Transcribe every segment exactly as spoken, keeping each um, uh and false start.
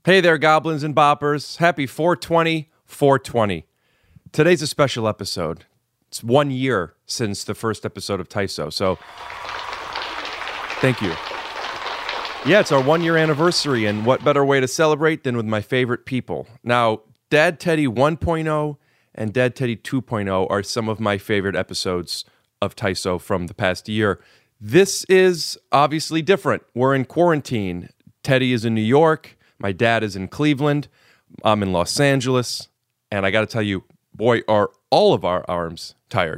Hey there, goblins and boppers. Happy four twenty, four twenty. Today's a special episode. It's one year since the first episode of Taiso, so thank you. Yeah, it's our one-year anniversary, and what better way to celebrate than with my favorite people. Now, Dad Teddy one point oh and Dad Teddy two point oh are some of my favorite episodes of Taiso from the past year. This is obviously different. We're in quarantine. Teddy is in New York. My dad is in Cleveland. I'm in Los Angeles. And I got to tell you, boy, are all of our arms tired.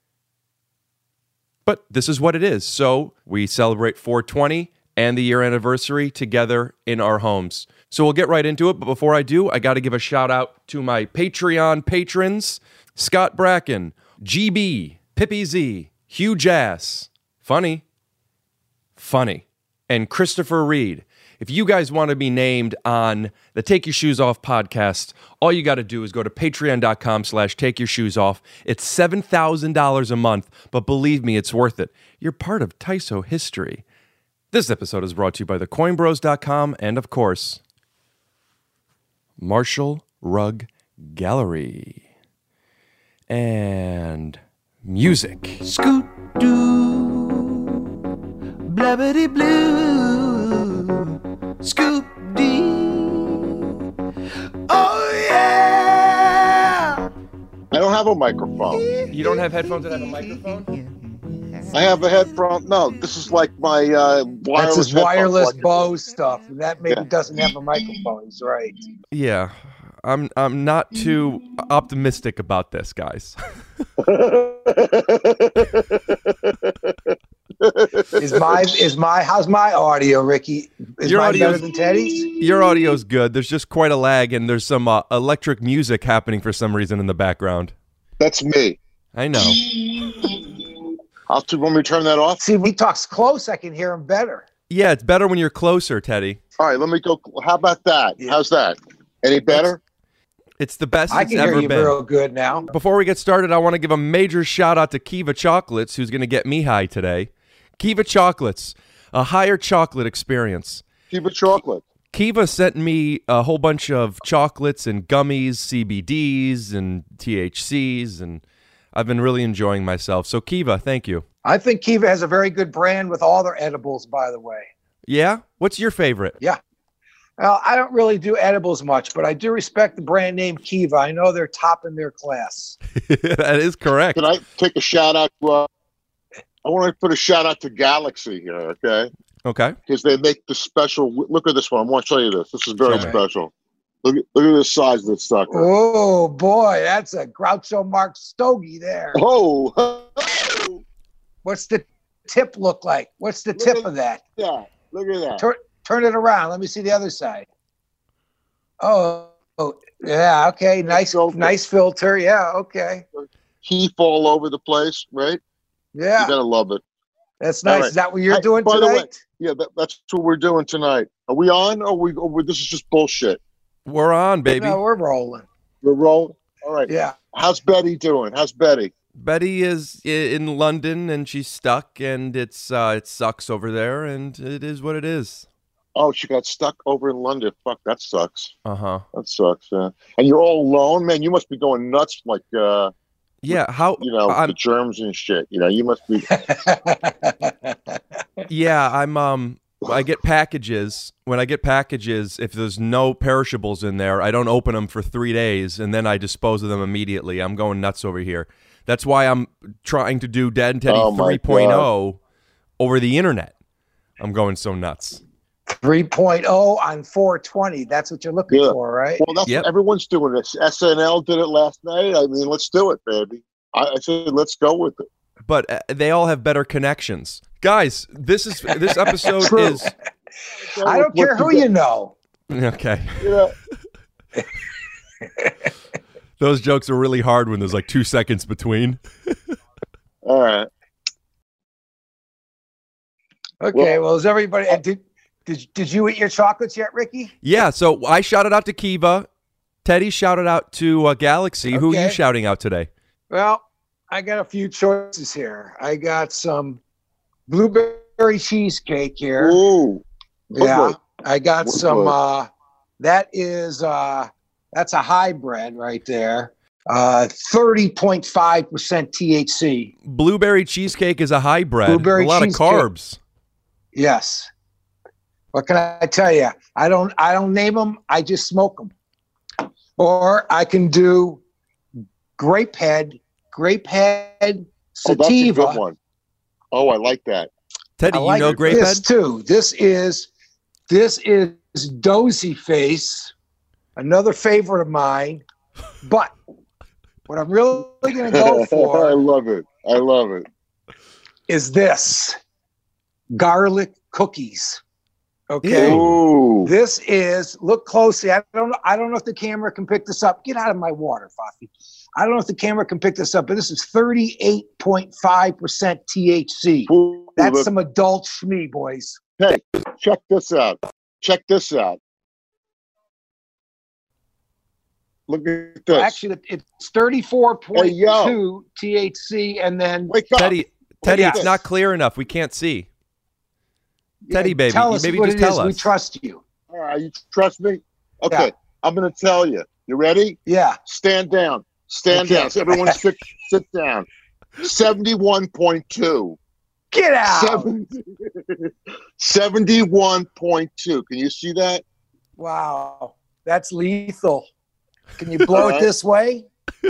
But this is what it is. So we celebrate four twenty and the year anniversary together in our homes. So we'll get right into it. But before I do, I got to give a shout out to my Patreon patrons, Scott Bracken, G B, Pippi Z, Hugh Jass, Funny, Funny, and Christopher Reed. If you guys want to be named on the Take Your Shoes Off podcast, all you got to do is go to patreon.com slash take your shoes off. It's seven thousand dollars a month, but believe me, it's worth it. You're part of Taiso history. This episode is brought to you by the coin bros dot com and, of course, Marshall Rug Gallery. And music. Scoot doo, blabbity blue. Scoop dee. Oh yeah. I don't have a microphone. You don't have headphones that have a microphone? I have a headphone. No, this is like my uh, wireless. That's his wireless headphone. Bose stuff. That maybe Yeah. doesn't have a microphone. He's right. Yeah, I'm I'm not too optimistic about this, guys. Is my is my how's my audio, Ricky? Is Your mine audio's- better than Teddy's? Your audio's good. There's just quite a lag, and there's some uh, electric music happening for some reason in the background. That's me. I know. I'll t- want me to turn that off? See, when he talks close, I can hear him better. Yeah, it's better when you're closer, Teddy. All right, let me go. How about that? Yeah. How's that? Any better? It's the best I it's can hear ever you been. real good now. Before we get started, I want to give a major shout out to Kiva Chocolates, who's going to get me high today. Kiva Chocolates, a higher chocolate experience. Keep it chocolate. Kiva sent me a whole bunch of chocolates and gummies, C B Ds and T H Cs, and I've been really enjoying myself. So Kiva, thank you. I think Kiva has a very good brand with all their edibles, by the way. Yeah? What's your favorite? Yeah. Well, I don't really do edibles much, but I do respect the brand name Kiva. I know they're top in their class. That is correct. Can I take a shout out to, uh, I want to put a shout out to Galaxy here, okay? Okay. Because they make the special, look at this one. I want to show you this. This is very Show me. special. Look at, look at the size of this sucker. Oh, boy, that's a Groucho Marx stogie there. Oh, What's the tip look like? What's the Look tip at- of that? yeah, look at that. Turn, turn it around. Let me see the other side. Oh, oh yeah, okay. Nice, Go for it. nice filter. Yeah, okay. Keep all over the place, right? Yeah, You're going to love it. that's All nice. right. Is that what you're Hey, doing by the way- tonight? Yeah, that, that's what we're doing tonight. Are we on, or we? Or we this is just bullshit. We're on, baby. No, we're rolling. We're rolling. All right. Yeah. How's Betty doing? How's Betty? Betty is i- in London, and she's stuck, and it's uh, it sucks over there, and it is what it is. Oh, she got stuck over in London. Fuck, that sucks. Uh-huh. That sucks. Yeah. And you're all alone, man. You must be going nuts, like uh, Yeah, how... you know, I'm- the germs and shit. You know, you must be. Yeah, I'm um I get packages. When I get packages, if there's no perishables in there, I don't open them for three days and then I dispose of them immediately. I'm going nuts over here. That's why I'm trying to do Dad and Teddy Oh, my three point oh over the internet. I'm going so nuts. three point oh on four twenty. That's what you're looking Yeah. for, right? Well, that's Yep. what everyone's doing. This S N L did it last night. I mean, let's do it, baby. I, I said, let's go with it. But uh, they all have better connections. Guys, this is this episode True. is I don't care who you know. okay. Yeah. Those jokes are really hard when there's like two seconds between. All right. Okay, well, is everybody uh, did did did you eat your chocolates yet, Ricky? Yeah, so I shouted out to Kiva. Teddy shouted out to uh, Galaxy. Who are you Okay. shouting out today? Well, I got a few choices here. I got some blueberry cheesecake here. Ooh. Yeah. Okay. I got What some choice? uh That is uh, that's a hybrid right there. Uh, thirty point five percent T H C. Blueberry cheesecake is a hybrid. Blueberry a lot cheesecake. of carbs. Yes. What can I tell you? I don't. I don't name them. I just smoke them. Or I can do grape head, grape head Oh, that's a sativa. good one. Oh, I like that. Teddy, I like you know grape this head? too. This is this is Dozy Face, another favorite of mine. But what I'm really going to go I for love it. I love it. is this garlic cookies. Okay. Ooh. This is, look closely. I don't know. I don't know if the camera can pick this up. Get out of my water, Fafi. I don't know if the camera can pick this up, but this is thirty-eight point five percent T H C. Ooh, That's look. some adult shmee, boys. Hey, check this out. Check this out. Look at this. Actually, it's thirty-four point two Hey, yo. T H C, and then Wake up. Teddy, Teddy, Yes. it's not clear enough. We can't see. Teddy, Yeah, baby, tell us maybe what just it tell is. us. We trust you. All right, you trust me? Okay, Yeah. I'm going to tell you. You ready? Yeah. Stand down. Stand Okay. down. So everyone sit, sit down. seventy-one point two. Get out. Seven- seventy-one point two. Can you see that? Wow. That's lethal. Can you blow All it right. this way?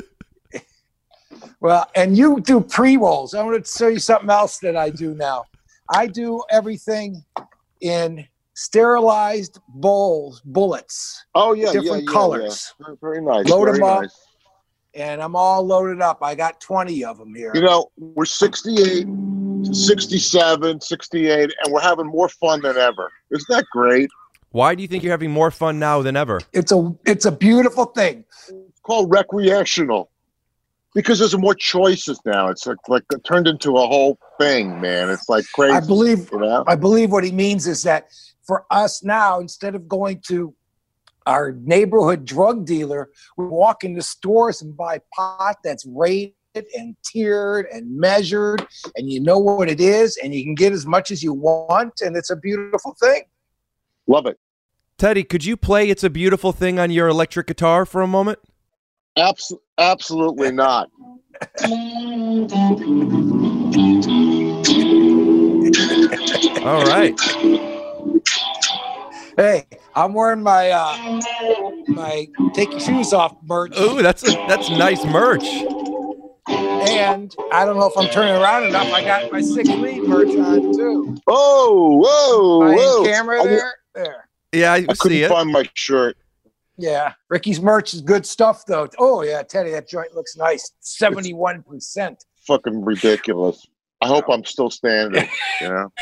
Well, and you do pre-rolls. I want to show you something else that I do now. I do everything in sterilized bowls, bullets, Oh, yeah. different yeah, yeah, colors. Yeah. Very, very nice. Load very 'em up. nice. And I'm all loaded up. I got twenty of them here. You know, we're sixty-eight, sixty-seven, sixty-eight, and we're having more fun than ever. Isn't that great? Why do you think you're having more fun now than ever? It's a it's a beautiful thing. It's called recreational because there's more choices now. It's like, like it turned into a whole thing, man. It's like crazy. I believe you know? I believe what he means is that for us now, instead of going to our neighborhood drug dealer, we walk into stores and buy pot that's rated and tiered and measured, and you know what it is, and you can get as much as you want, and it's a beautiful thing. Love it. Teddy, could you play It's a Beautiful Thing on your electric guitar for a moment? Abs- absolutely not. All right. Hey, I'm wearing my uh, my take your shoes off merch, Ooh, that's a, that's nice merch. and I don't know if I'm turning around enough. I got my six lead merch on too. Oh, whoa, My whoa. camera I, there, there. Yeah, I I see couldn't it. find my shirt. Yeah, Ricky's merch is good stuff, though. Oh yeah, Teddy, that joint looks nice. Seventy-one percent. Fucking ridiculous. I hope I'm still standing. You know?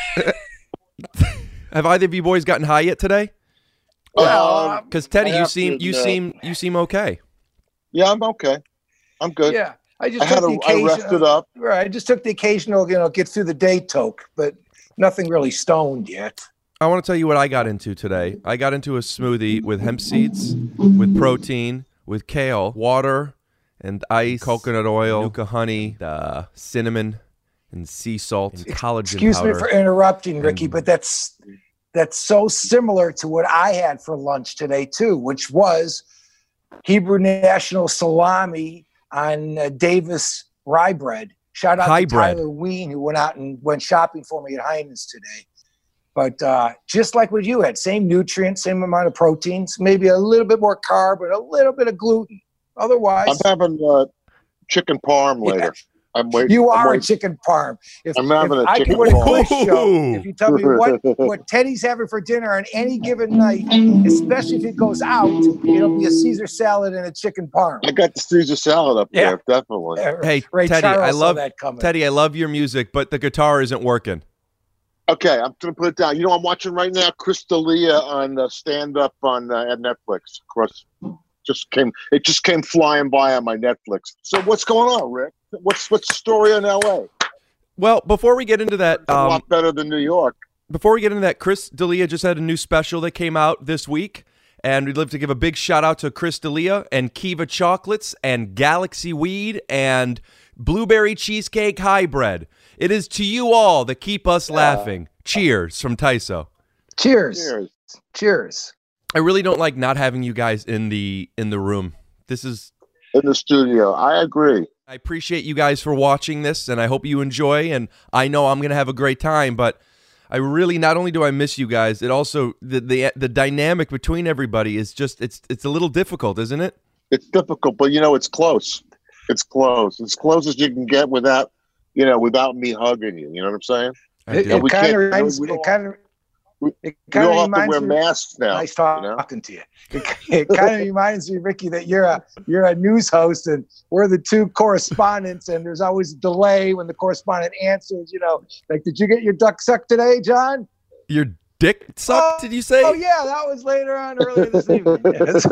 Have either of you boys gotten high yet today? Well, Um, uh, Because Teddy, I you have to seem you admit- seem you seem okay. Yeah, I'm okay. I'm good. yeah, I just I had took a, the I occasional. rested up. Right, I just took the occasional, you know, get through the day toke, but nothing really stoned yet. I want to tell you what I got into today. I got into a smoothie with hemp seeds, with protein, with kale, water, and ice, coconut oil, Nuka honey, uh, cinnamon, and sea salt, and collagen Excuse powder. me for interrupting, Ricky, And- but that's that's so similar to what I had for lunch today too, which was Hebrew National salami on uh, Davis rye bread. Shout out High to bread. Tyler Ween, who went out and went shopping for me at Heinen's today. But uh, just like what you had, same nutrients, same amount of proteins, maybe a little bit more carb and a little bit of gluten. Otherwise, I'm having uh, chicken parm later. Yeah. I'm waiting. you I'm are a waiting. chicken parm. If, I'm having if a I chicken could win a parm. quiz show, if you tell me what, what Teddy's having for dinner on any given night, especially if it goes out, it'll be a Caesar salad and a chicken parm. I got the Caesar salad up Yeah. there, definitely. Uh, Hey, Ray Teddy, Charles I saw love that coming. Teddy. I love your music, but the guitar isn't working. Okay, I'm gonna put it down. You know, I'm watching right now Chris D'Elia on uh, stand up on uh, at Netflix. Of course, just came. It just came flying by on my Netflix. So what's going on, Rick? What's what's the story in L A? Well, before we get into that, a um, lot better than New York. before we get into that, Chris D'Elia just had a new special that came out this week, and we'd love to give a big shout out to Chris D'Elia and Kiva Chocolates and Galaxy Weed and Blueberry Cheesecake Hybrid. It is to you all that keep us laughing. Cheers from Tyso. Cheers. Cheers. Cheers. I really don't like not having you guys in the in the room. This is in the studio. I agree. I appreciate you guys for watching this, and I hope you enjoy. And I know I'm going to have a great time, but I really not only do I miss you guys, it also the the the dynamic between everybody is just it's it's a little difficult, isn't it? It's difficult, but you know it's close. It's close. As close as you can get without, you know, without me hugging you. You know what I'm saying? I It, do. it we kind of can't- reminds we me. It don't- kind of. we- It We kind of all have to reminds wear me. masks now. Nice you know? talking to you. It, it kind of reminds me, Ricky, that you're a you're a news host and we're the two correspondents, and there's always a delay when the correspondent answers. You know, like, did you get your duck sucked today, John? Your dick sucked? Did you say? Oh yeah, that was later on earlier this evening. Yes.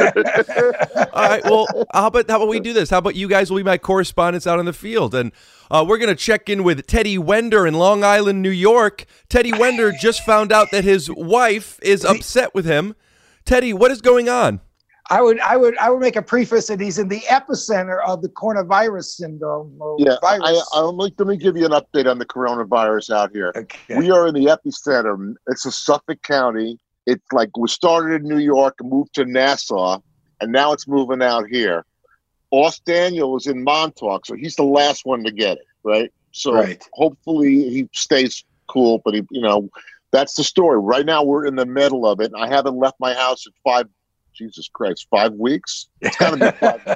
All right. Well, how about how about we do this? How about you guys will be my correspondents out in the field, and uh, we're gonna check in with Teddy Wender in Long Island, New York. Teddy Wender just found out that his wife is upset with him. Teddy, what is going on? I would, I would, I would make a preface that he's in the epicenter of the coronavirus syndrome. Or Yeah, I, virus. I, let, me, let me give you an update on the coronavirus out here. Okay. We are in the epicenter. It's in Suffolk County. It's like we started in New York and moved to Nassau, and now it's moving out here. Oss Daniel is in Montauk, so he's the last one to get it, right? So Right. hopefully he stays cool, but he, you know, that's the story. Right now we're in the middle of it, and I haven't left my house in five, Jesus Christ, five weeks? It's got to be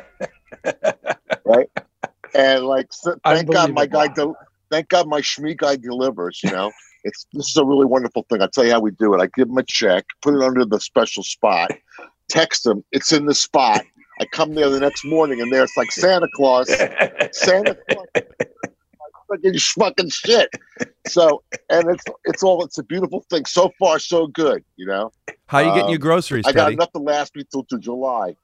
five, right? And like, so, thank God my guy, del- thank God my Shmi guy delivers, you know? It's This is a really wonderful thing. I'll tell you how we do it. I give him a check, put it under the special spot, text him, it's in the spot. I come there the next morning, and there it's like Santa Claus. Santa Claus. Fucking fucking shit. So, and it's it's all it's a beautiful thing. So far, so good. You know. How are you getting Um, your groceries, I got Teddy? enough to last me till to July.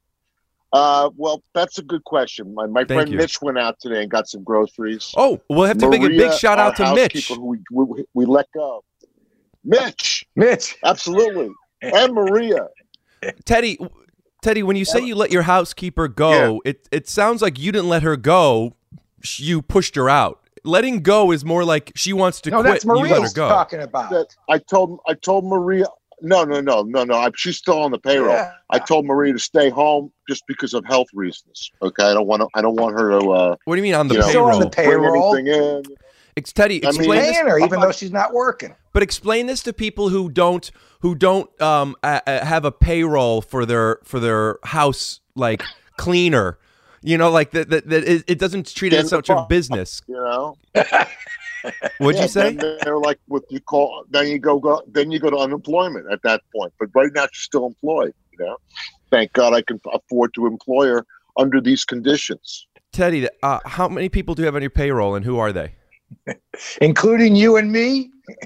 Uh, well, that's a good question. My my friend you. Mitch went out today and got some groceries. Oh, we'll have to make a big Maria, shout our out to Mitch. housekeeper, Who we, we we let go. Mitch, Mitch. absolutely, and Maria. Teddy, Teddy, when you say you let your housekeeper go, it it sounds like you didn't let her go. sh- You pushed her out. Letting go is more like she wants to No, quit. that's and you let her Maria's go. talking about. That I told I told Maria. No, no, no, no, no. I, she's still on the payroll. Yeah. I told Maria to stay home just because of health reasons. Okay, I don't want to. I don't want her to. Uh, What do you mean on the You know, payroll? Still on the bring payroll. anything in. Ex- Teddy, I mean- explain this. Paying her, even I'm though not- she's not working. But explain this to people who don't who don't um a, a- have a payroll for their for their house like cleaner. You know, like that that, that it, it doesn't treat it Get as the such a fuck. business. You know. What'd Yeah, you say? then they're like, what you call? Then you go, go. Then you go to unemployment at that point. But right now she's still employed. You know. Thank God I can afford to employ her under these conditions. Teddy, uh, how many people do you have on your payroll, and who are they? Including you and me.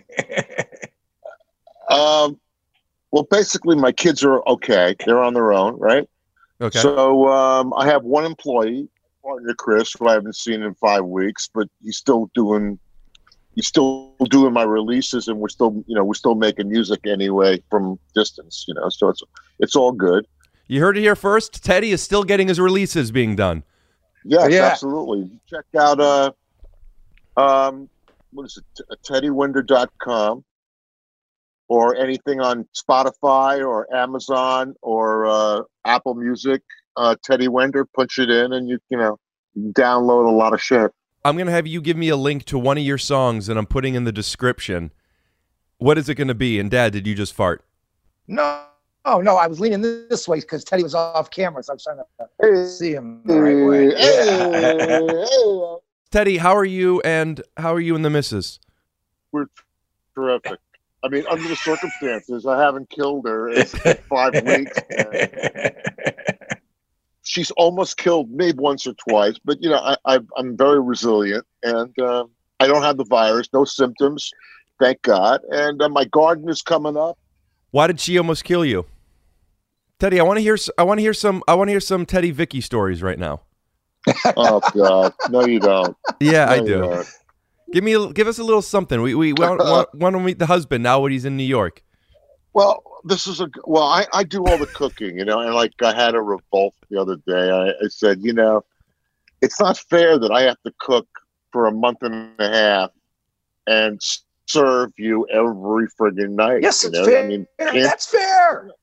Um. Well, basically, my kids are okay. They're on their own, right? Okay. So um, I have one employee, partner Chris, who I haven't seen in five weeks, but he's still doing he's still doing my releases, and we're still you know we're still making music anyway from distance, you know. So it's it's all good. You heard it here first. Teddy is still getting his releases being done. Yes, Yeah. absolutely. Check out uh um what is it? teddy winder dot com or anything on Spotify or Amazon or uh, Apple Music. Uh, Teddy Wender, punch it in, and you you know you can download a lot of shit. I'm gonna have you give me a link to one of your songs, and I'm putting in the description. What is it gonna be? And Dad, did you just fart? No, oh no, I was leaning this way because Teddy was off camera, so I was trying to Hey, see him the right way. hey, Yeah. hey. Teddy, how are you? And how are you and the missus? We're terrific. I mean, under the circumstances, I haven't killed her in five weeks. And she's almost killed me once or twice, but you know, I, I, I'm very resilient, and uh, I don't have the virus, no symptoms, thank God. And uh, my garden is coming up. Why did she almost kill you? Teddy, I want to hear. s- I want to hear some. I want to hear some Teddy Vicky stories right now. Oh God, no, you don't. Yeah, No, I you do. don't. Give me. A, give us a little something. We we want, want, want to meet the husband now when he's in New York. Well, this is a well. I, I do all the cooking, you know, and like I had a revolt the other day. I, I said, you know, it's not fair that I have to cook for a month and a half and s- serve you every friggin' night. Yes, you it's know? fair. I mean, That's fair.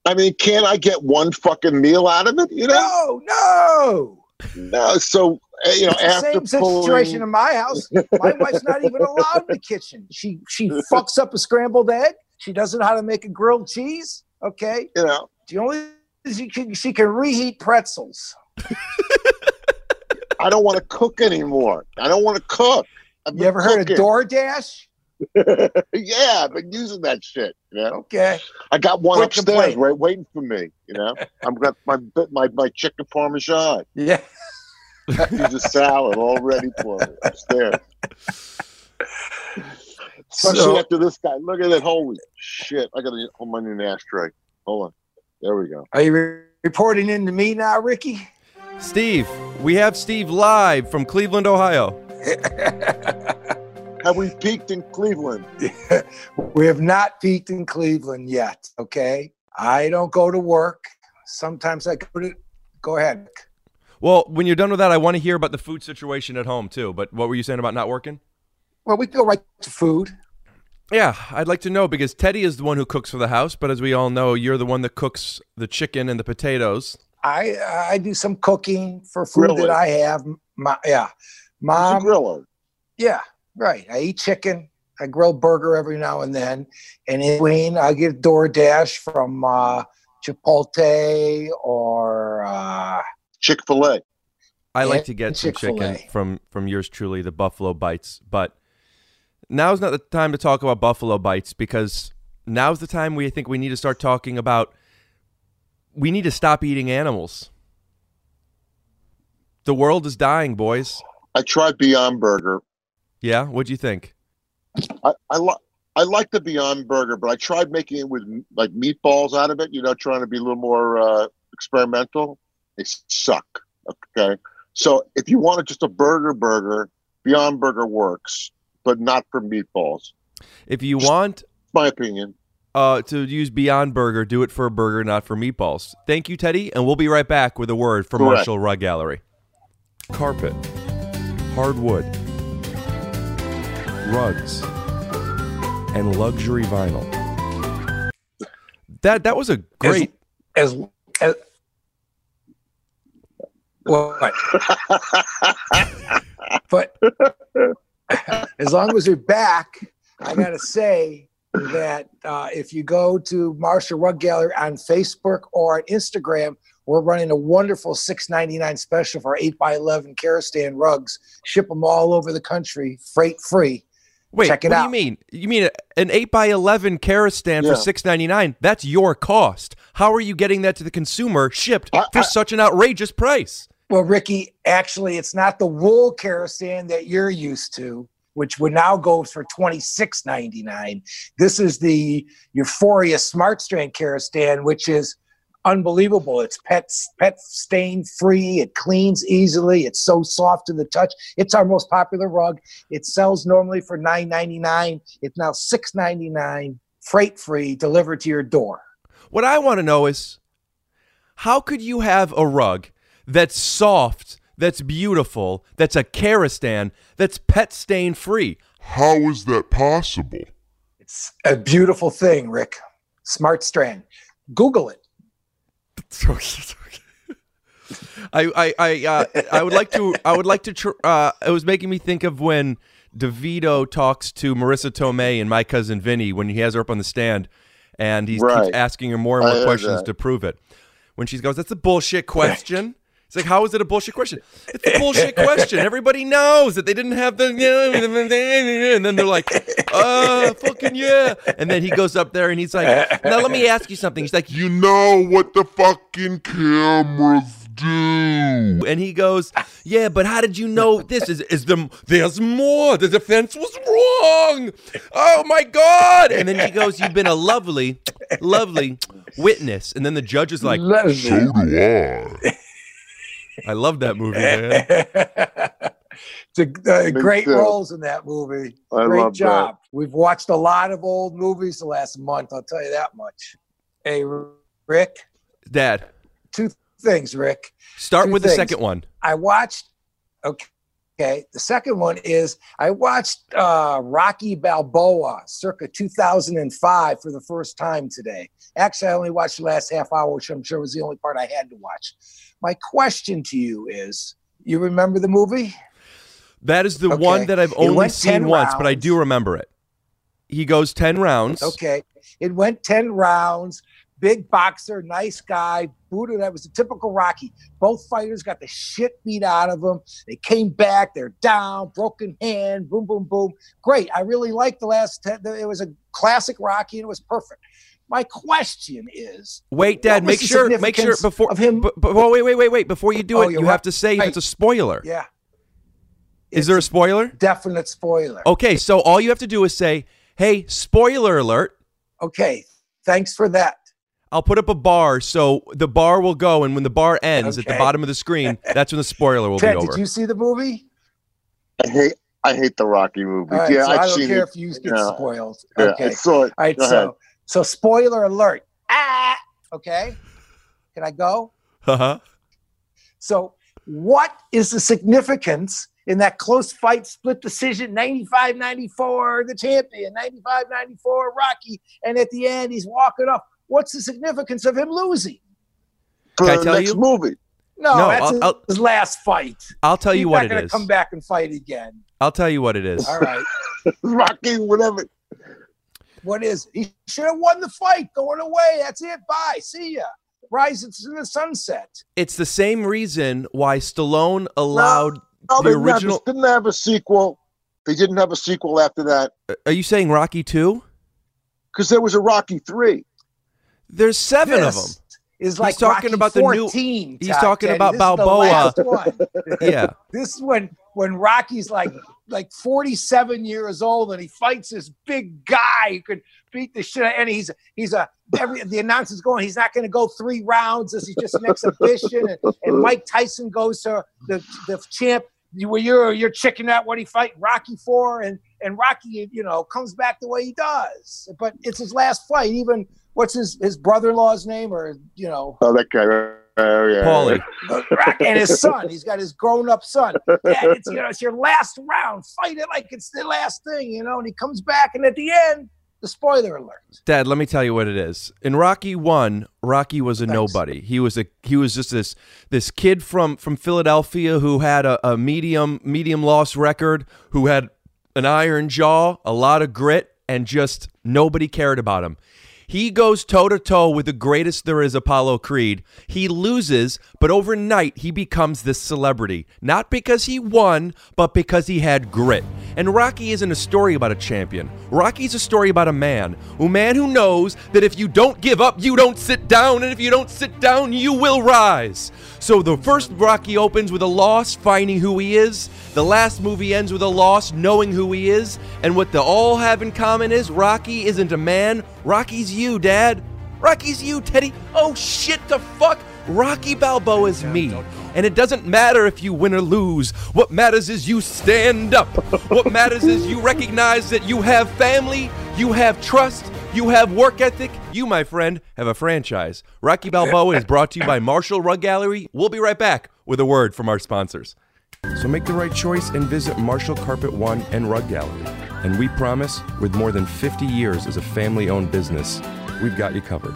I mean, can't I get one fucking meal out of it? You know? No, no. No. So uh, you know, It's the after same pulling, situation in my house. My wife's not even allowed in the kitchen. She she fucks up a scrambled egg. She doesn't know how to make a grilled cheese. Okay, you know, the only she can she can reheat pretzels. I don't want to cook anymore. I don't want to cook. I've You been ever heard of cooking. DoorDash? Yeah, I've been using that shit. You know, Okay. I got one Quit upstairs, complaining. right, waiting for me. You know, I've got my my my chicken parmesan. Yeah. There's a salad all ready for me upstairs. Especially So- after this guy. Look at that. Holy shit. I got to hold my new ashtray. Hold on. There we go. Are you re- reporting in to me now, Ricky? Steve, we have Steve live from Cleveland, Ohio. Have we peaked in Cleveland? We have not peaked in Cleveland yet. Okay. I don't go to work. Sometimes I go to. Go ahead. Well, when you're done with that, I want to hear about the food situation at home too. But what were you saying about not working? Well, we can go right to food. Yeah, I'd like to know because Teddy is the one who cooks for the house, but as we all know, you're the one that cooks the chicken and the potatoes. I I do some cooking for food Really? that I have. My, yeah, Who's mom. a griller? Yeah, right. I eat chicken. I grill burger every now and then. And in between, I get DoorDash from uh, Chipotle or uh, Chick-fil-A. I like And to get some Chick-fil-A. chicken from from yours truly, the Buffalo Bites. But now's not the time to talk about Buffalo Bites because now's the time we think we need to start talking about. We need to stop eating animals. The world is dying, boys. I tried Beyond Burger. Yeah, what'd you think? I, I like I like the Beyond Burger, but I tried making it with like meatballs out of it. You know, trying to be a little more uh, experimental. They suck. Okay, so if you wanted just a burger, burger Beyond Burger works, but not for meatballs. If you want My opinion. uh, to use Beyond Burger, do it for a burger, not for meatballs. Thank you, Teddy, and we'll be right back with a word from Correct. Marshall Rug Gallery. Carpet, hardwood, rugs, and luxury vinyl. That that was a great. as as what? But as long as you're back, I gotta say that uh, if you go to Marshall Rug Gallery on Facebook or on Instagram, we're running a wonderful six ninety-nine special for eight by eleven Karastan rugs. Ship them all over the country, freight free. Wait, Check it what out. do you mean? You mean an eight by eleven Karastan Yeah. for six ninety-nine? That's your cost. How are you getting that to the consumer shipped I- for I- such an outrageous price? Well, Ricky, actually, it's not the wool Karastan that you're used to, which would now go for twenty-six ninety-nine. This is the Euphoria Smart Strain Karastan, which is unbelievable. It's pet pet stain free. It cleans easily. It's so soft to the touch. It's our most popular rug. It sells normally for nine ninety-nine. It's now six ninety-nine, freight free, delivered to your door. What I want to know is, how could you have a rug that's soft, that's beautiful, that's a Karastan, that's pet stain free? How is that possible? It's a beautiful thing, Rick. Smart Strand. Google it. I I I uh, I would like to I would like to tr- uh, it was making me think of when DeVito talks to Marissa Tomei and My Cousin Vinny when he has her up on the stand and he Right. keeps asking her more and I more heard questions that. to prove it. When she goes, "That's a bullshit question." It's like, how is it a bullshit question? It's a bullshit question. Everybody knows that they didn't have the, and then they're like, uh, fucking yeah. And then he goes up there and he's like, now let me ask you something. He's like, You know what the fucking cameras do. and he goes, yeah, but how did you know this? Is is there, there's more. The defense was wrong. Oh my God. And then he goes, you've been a lovely, lovely witness. And then the judge is like, So do I. I love that movie, man. It's a, uh, Me great too. roles in that movie. I Great love job. We've watched a lot of old movies the last month. I'll tell you that much. Hey, Rick, Dad, two things, Rick. start Two with the things. second one. I watched. Okay, Okay. The second one is I watched uh, Rocky Balboa circa two thousand five for the first time today. Actually, I only watched the last half hour, which I'm sure was the only part I had to watch. My question to you is, you remember the movie? That is the Okay. one that I've It only went seen ten once, but I rounds. do remember it. He goes ten rounds. Okay. It went ten rounds. Big boxer, nice guy. Buddha, that was a typical Rocky. Both fighters got the shit beat out of them. They came back. They're down. Broken hand. Boom, boom, boom. Great. I really liked the last ten. It was a classic Rocky, and it was perfect. My question is, Wait, what Dad, was make the sure, make sure significance before, of him. b- b- wait, wait, wait, wait. Before you do Oh, it, you're you right. have to say if Right. it's a spoiler. Yeah. Is there a spoiler? Definite spoiler? Okay, so all you have to do is say, hey, spoiler alert. Okay. Thanks for that. I'll put up a bar, so the bar will go, and when the bar ends at the Okay. bottom of the screen, that's when the spoiler will Ted, be did over. you see the movie? I hate I hate the Rocky movies. All right, yeah, so I've I don't seen care it. if you get Yeah. spoiled. Yeah, Okay. I saw it. All right, Go ahead. so so spoiler alert. Ah, okay. Can I go? Uh-huh. So what is the significance in that close fight split decision, ninety-five ninety-four, the champion, ninety-five ninety-four, Rocky, and at the end he's walking up. What's the significance of him losing? For Can I the tell next you? movie. No, No, that's I'll- his, I'll- his last fight. I'll tell He's you what not it gonna is. come back and fight again. I'll tell you what it is. All right. Rocky, whatever. What is it? He should have won the fight going away. That's it. Bye. See ya. Rise into the sunset. It's the same reason why Stallone allowed No, the they didn't have- original. didn't have a sequel. They didn't have a sequel after that Are you saying Rocky two? because there was a Rocky three. There's seven This of them. Is like talking Rocky about the new- fourteen, he's Todd, talking Teddy. about This is the Balboa. last one. Yeah. This is when when Rocky's like like forty-seven years old and he fights this big guy who could beat the shit out, and he's he's a every the announcer's going, he's not going to go three rounds. This is just an exhibition. And, and Mike Tyson goes to the the champ. You, you're you're checking out what he fight Rocky for, and and Rocky, you know, comes back the way he does. But it's his last fight. Even what's his his brother-in-law's name, or you know, Oh, that guy. Oh, yeah. Paulie. Rocky and his son. He's got his grown-up son. Dad, it's you know, it's your last round. Fight it like it's the last thing, you know. And he comes back, and at the end, the spoiler alert. Dad, let me tell you what it is. In Rocky one, Rocky was a Thanks. nobody. He was a he was just this this kid from from Philadelphia who had a, a medium medium loss record, who had an iron jaw, a lot of grit, and just nobody cared about him. He goes toe-to-toe with the greatest there is, Apollo Creed. He loses, but overnight he becomes this celebrity. Not because he won, but because he had grit. And Rocky isn't a story about a champion. Rocky's a story about a man. A man who knows that if you don't give up, you don't sit down, and if you don't sit down, you will rise. So the first Rocky opens with a loss, finding who he is. The last movie ends with a loss, knowing who he is. And what they all have in common is Rocky isn't a man. Rocky's you, Dad. Rocky's you, Teddy. Oh, shit, the fuck? Rocky Balboa is me. And it doesn't matter if you win or lose. What matters is you stand up. What matters is you recognize that you have family, you have trust, you have work ethic. You, my friend, have a franchise. Rocky Balboa is brought to you by Marshall Rug Gallery. We'll be right back with a word from our sponsors. So make the right choice and visit Marshall Carpet One and Rug Gallery. And we promise, with more than fifty years as a family-owned business, we've got you covered.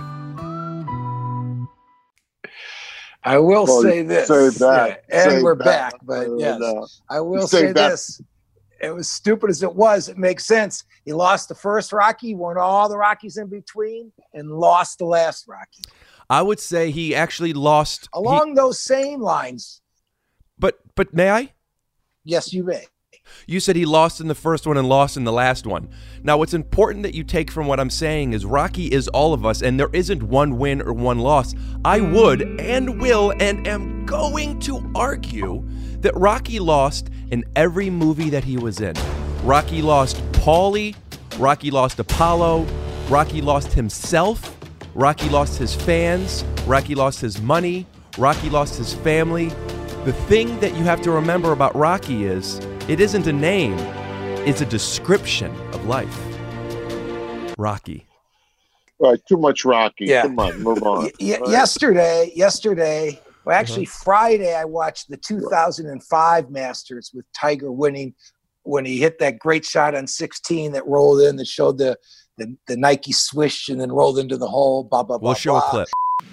I will Well, say this, say that. yeah, and Say we're that. back. But Uh, yes, no. I will Say say that. this: it was stupid as it was. It makes sense. He lost the first Rocky, won all the Rockies in between, and lost the last Rocky. I would say he actually lost. he- Along those same lines, but but may I? yes, you may. You said he lost in the first one and lost in the last one. Now, what's important that you take from what I'm saying is Rocky is all of us, and there isn't one win or one loss. I would and will and am going to argue that Rocky lost in every movie that he was in. Rocky lost Paulie, Rocky lost Apollo, Rocky lost himself, Rocky lost his fans, Rocky lost his money, Rocky lost his family. The thing that you have to remember about Rocky is it isn't a name, it's a description of life. Rocky. All right, too much Rocky. Yeah. Come on, move on. Y- y- All right. Yesterday, yesterday, Well, actually, uh-huh. Friday I watched the two thousand five Masters with Tiger winning when he hit that great shot on sixteen that rolled in that showed the the, the Nike swish and then rolled into the hole. Blah blah blah. We'll show blah. a clip.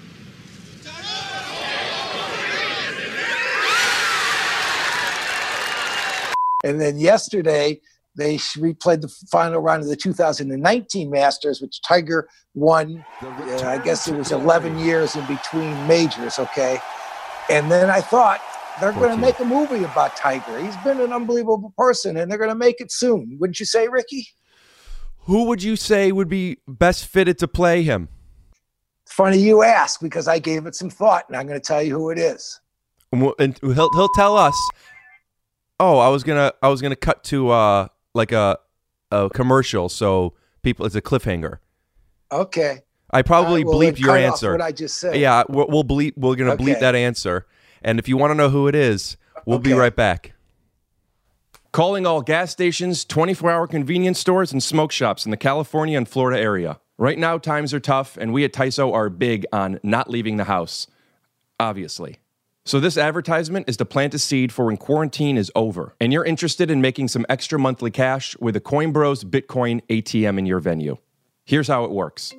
And then yesterday, they replayed the final round of the two thousand nineteen Masters, which Tiger won. Uh, I guess it was eleven years in between majors, okay? And then I thought, they're going to make a movie about Tiger. He's been an unbelievable person, and they're going to make it soon. Wouldn't you say, Ricky? Who would you say would be best fitted to play him? Funny you ask, because I gave it some thought, and I'm going to tell you who it is. And, we'll, and he'll he'll tell us. Oh, I was gonna I was gonna cut to uh like a a commercial, so people it's a cliffhanger. Okay. I probably uh, well, bleeped your cut answer. off what I just said. Yeah, we'll, we'll bleep. We're gonna Okay. bleep that answer, and if you want to know who it is, we'll Okay. be right back. Calling all gas stations, twenty-four hour convenience stores, and smoke shops in the California and Florida area. Right now, times are tough, and we at Tyso are big on not leaving the house, obviously. So this advertisement is to plant a seed for when quarantine is over, and you're interested in making some extra monthly cash with a Coinbros Bitcoin A T M in your venue. Here's how it works.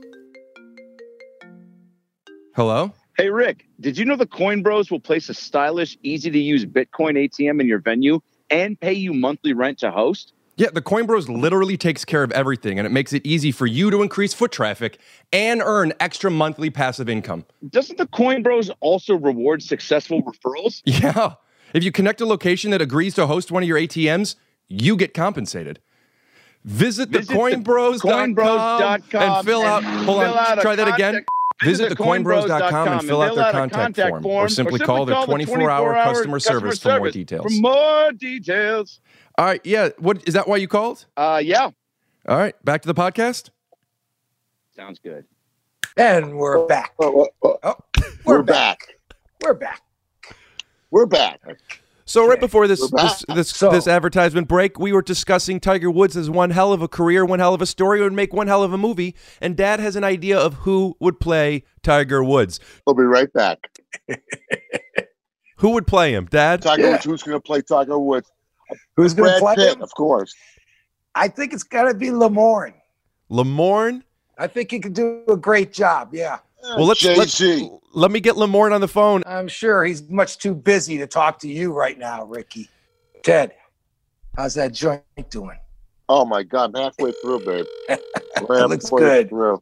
Hello? Hey, Rick, did you know the Coin Bros will place a stylish, easy-to-use Bitcoin A T M in your venue and pay you monthly rent to host? Yeah, the Coin Bros literally takes care of everything, and it makes it easy for you to increase foot traffic and earn extra monthly passive income. Doesn't the Coin Bros also reward successful referrals? Yeah. If you connect a location that agrees to host one of your A T Ms, you get compensated. Visit the coinbros dot com and fill out, hold on, try that again. Visit the coinbros dot com and fill out their contact form, or simply call their twenty-four hour customer service for more details. For more details. All right, yeah. What is that? Why you called? Uh, yeah. All right, back to the podcast. Sounds good. And we're back. Oh, oh, oh. Oh, We're, we're back. back. We're back. We're back. So right before this We're back. this this, So- this advertisement break, we were discussing Tiger Woods as one hell of a career, one hell of a story, would make one hell of a movie, and Dad has an idea of who would play Tiger Woods. We'll be right back. Who would play him, Dad? Tiger Yeah. Woods, who's going to play Tiger Woods? Who's going to Brad play Pitt, him? of course. I think it's got to be Lamorne. Lamorne? I think he could do a great job. Yeah. Well, let's, let's Jay-Z. let me get Lamorne on the phone. I'm sure he's much too busy to talk to you right now, Ricky. Ted, how's that joint doing? Oh, my God. I'm halfway through, babe. We're It looks halfway good. through.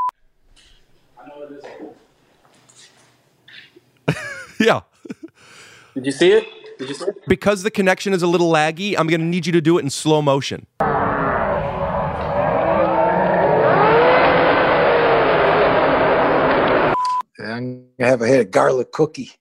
Yeah. Did you see it? Did you see it? Because the connection is a little laggy, I'm going to need you to do it in slow motion. I'm going to have a head of garlic cookie.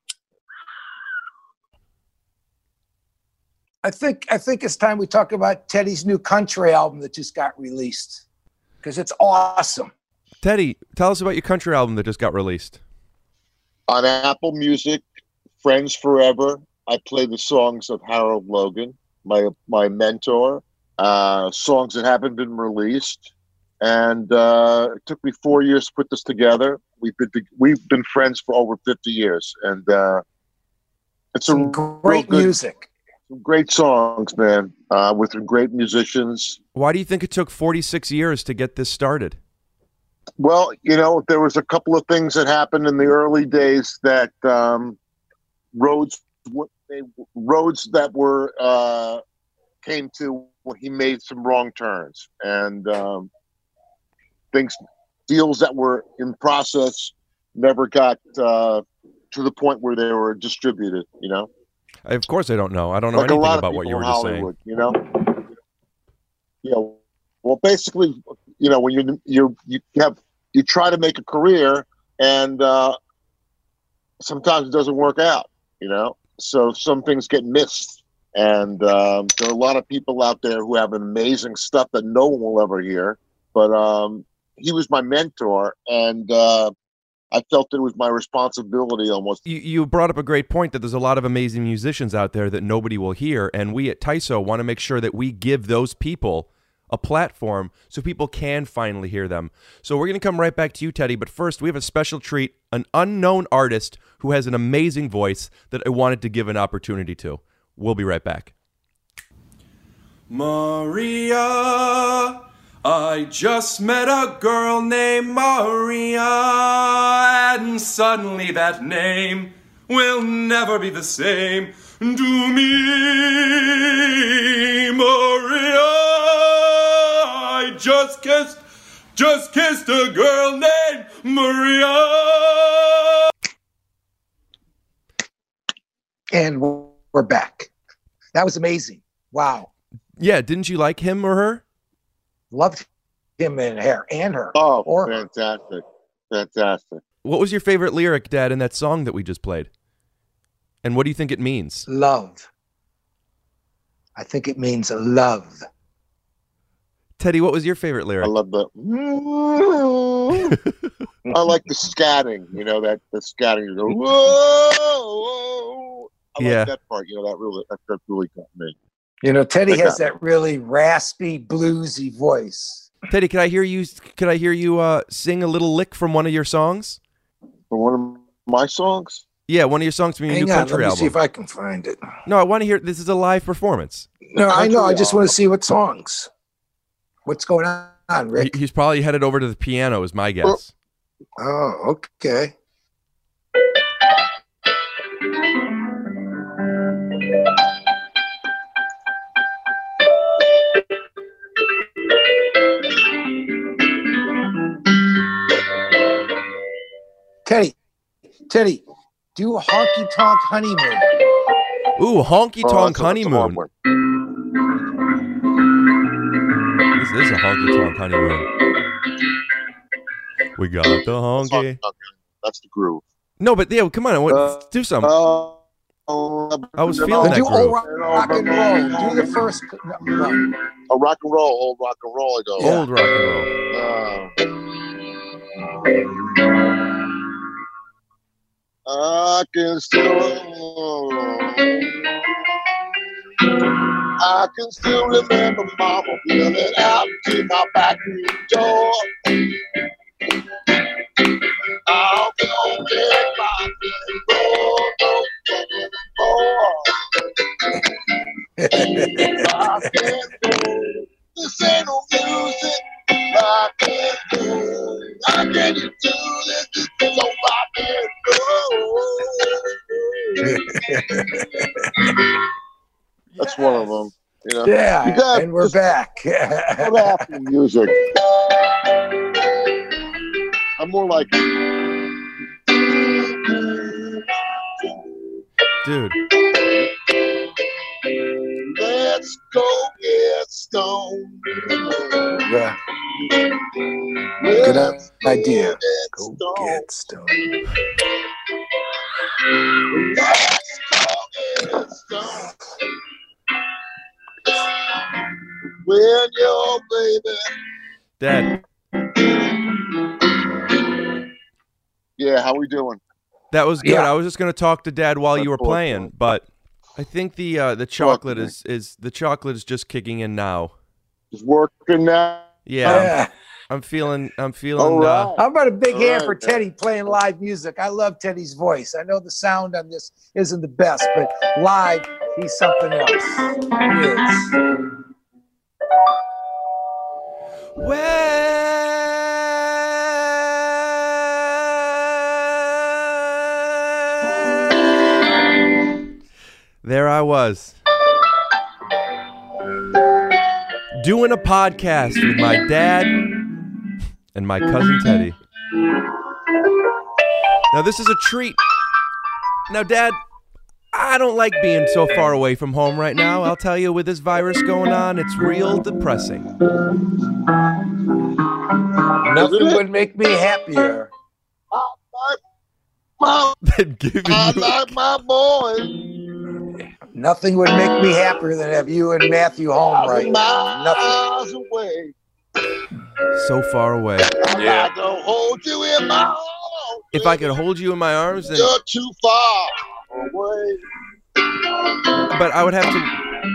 I think I think it's time we talk about Teddy's new country album that just got released, because it's awesome. Teddy, tell us about your country album that just got released. On Apple Music, Friends Forever, I play the songs of Harold Logan, my my mentor, uh, songs that haven't been released. And uh, it took me four years to put this together. We've been we've been friends for over fifty years, and uh, it's a Some real great good- music. some great songs, man, uh, with some great musicians. Why do you think it took forty-six years to get this started? Well, you know, there was a couple of things that happened in the early days that um, roads w- they, roads that were uh, came to when he made some wrong turns, and um, things deals that were in process never got uh, to the point where they were distributed. You know, I, of course I don't know. I don't know like a anything lot of about what people you were in just Hollywood. saying. You know, yeah. Well, basically, you know, when you you you have you try to make a career, and uh, sometimes it doesn't work out. You know, so some things get missed, and um, there are a lot of people out there who have amazing stuff that no one will ever hear. But um, he was my mentor, and uh, I felt it was my responsibility almost. You, you brought up a great point that there's a lot of amazing musicians out there that nobody will hear, and we at Tyso want to make sure that we give those people a platform so people can finally hear them. So we're going to come right back to you, Teddy, but first we have a special treat, an unknown artist who has an amazing voice that I wanted to give an opportunity to. We'll be right back. Maria, I just met a girl named Maria, and suddenly that name will never be the same to me, Maria. I just kissed, just kissed a girl named Maria. And we're back. That was amazing. Wow. Yeah, didn't you like him or her? Loved him and her and her. Oh, or her. fantastic. Fantastic. What was your favorite lyric, Dad, in that song that we just played? And what do you think it means? Love. I think it means love. Teddy, what was your favorite I lyric? love the. I like the scatting. You know that the scatting. You go whoa, whoa. I Yeah. like that part. You know that really that, that really got me. You know, Teddy Like has that. that really raspy, bluesy voice. Teddy, could I hear you? Could I hear you uh, sing a little lick from one of your songs? For one of my songs. Yeah, one of your songs from your Hang new on, country let me album. see if I can find it. No, I want to hear. This is a live performance. No, I know. I just Country want to see what songs. What's going on, Rick? He- He's probably headed over to the piano, is my guess. Oh, okay. Teddy, Teddy, do a honky tonk honeymoon. Ooh, honky Oh, tonk that's a- that's a hard honeymoon. one. This is a honky tonk honeymoon. We got the That's not- honky. That's the groove. No, but yeah, come on, I want, Uh, do some. Oh, I was feeling Then that do groove. old rock, rock and roll. Do the first one. Oh, rock and roll, old rock and roll. I go. Old rock and roll. Uh, I can still, I can still remember Mama wheeling out to my back room door. I'll go get my roll, roll, roll. I can't go. This ain't no music. I can't do. How can you do this? So I can't go. That's one of them. You know. Yeah, You got- and we're just- back. What happened to music? I'm more like. Dude, Let's go get stoned. Yeah, Good idea. Get go stoned. get stoned. Let's go get stoned. When your baby. Dad, Yeah, how we doing? that was good. Yeah. I was just gonna talk to Dad while you were That's cool. playing, but I think the uh, the chocolate is is the chocolate is just kicking in now. Just working now. Yeah, Yeah. I'm feeling I'm feeling. All Uh, right. How about a big All hand right, for man. Teddy playing live music? I love Teddy's voice. I know the sound on this isn't the best, but live, he's something else. He is. Well, there I was, doing a podcast with my dad and my cousin Teddy. Now, this is a treat. Now, Dad, I don't like being so far away from home right now. I'll tell you, with this virus going on, it's real depressing. Nothing would make me happier. My, Than giving I you like my boy. Nothing would make me happier than have you and Matthew home right now. Nothing. Miles away. so far away. I Yeah. like to hold you in my arms. If I could hold you in my arms, then, You're too far away. but I would have to.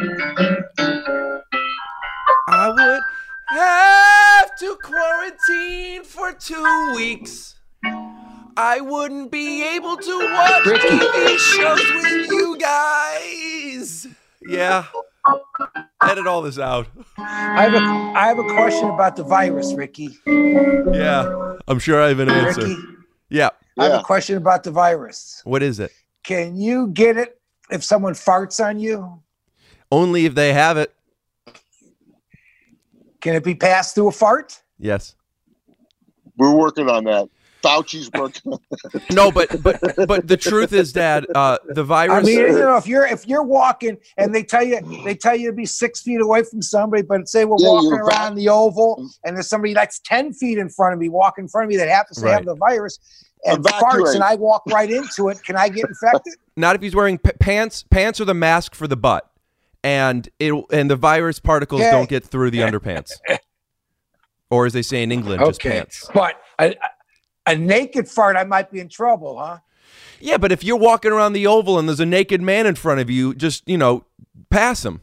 I would have to quarantine for two weeks. I wouldn't be able to watch Ricky. T V shows with you guys. Yeah. Edit all this out. I have a I have a question about the virus, Ricky. Yeah. I'm sure I have an answer. Ricky, Yeah. I have Yeah. a question about the virus. What is it? Can you get it if someone farts on you? Only if they have it. Can it be passed through a fart? Yes. We're working on that. Fauci's working on No, but but but the truth is, Dad, uh, the I virus. mean, you know, if you're if you're walking and they tell you they tell you to be six feet away from somebody, but say we're Yeah, walking you're around the oval and there's somebody that's ten feet in front of me, walking in front of me that happens to Right. have the virus and Evacuate. farts, and I walk right into it. Can I get infected? Not if he's wearing p- pants. Pants are the mask for the butt, and it and the virus particles Okay. don't get through the underpants, or as they say in England, just pants. But a, a naked fart, I might be in trouble, huh? Yeah, but if you're walking around the oval and there's a naked man in front of you, just you know, pass him.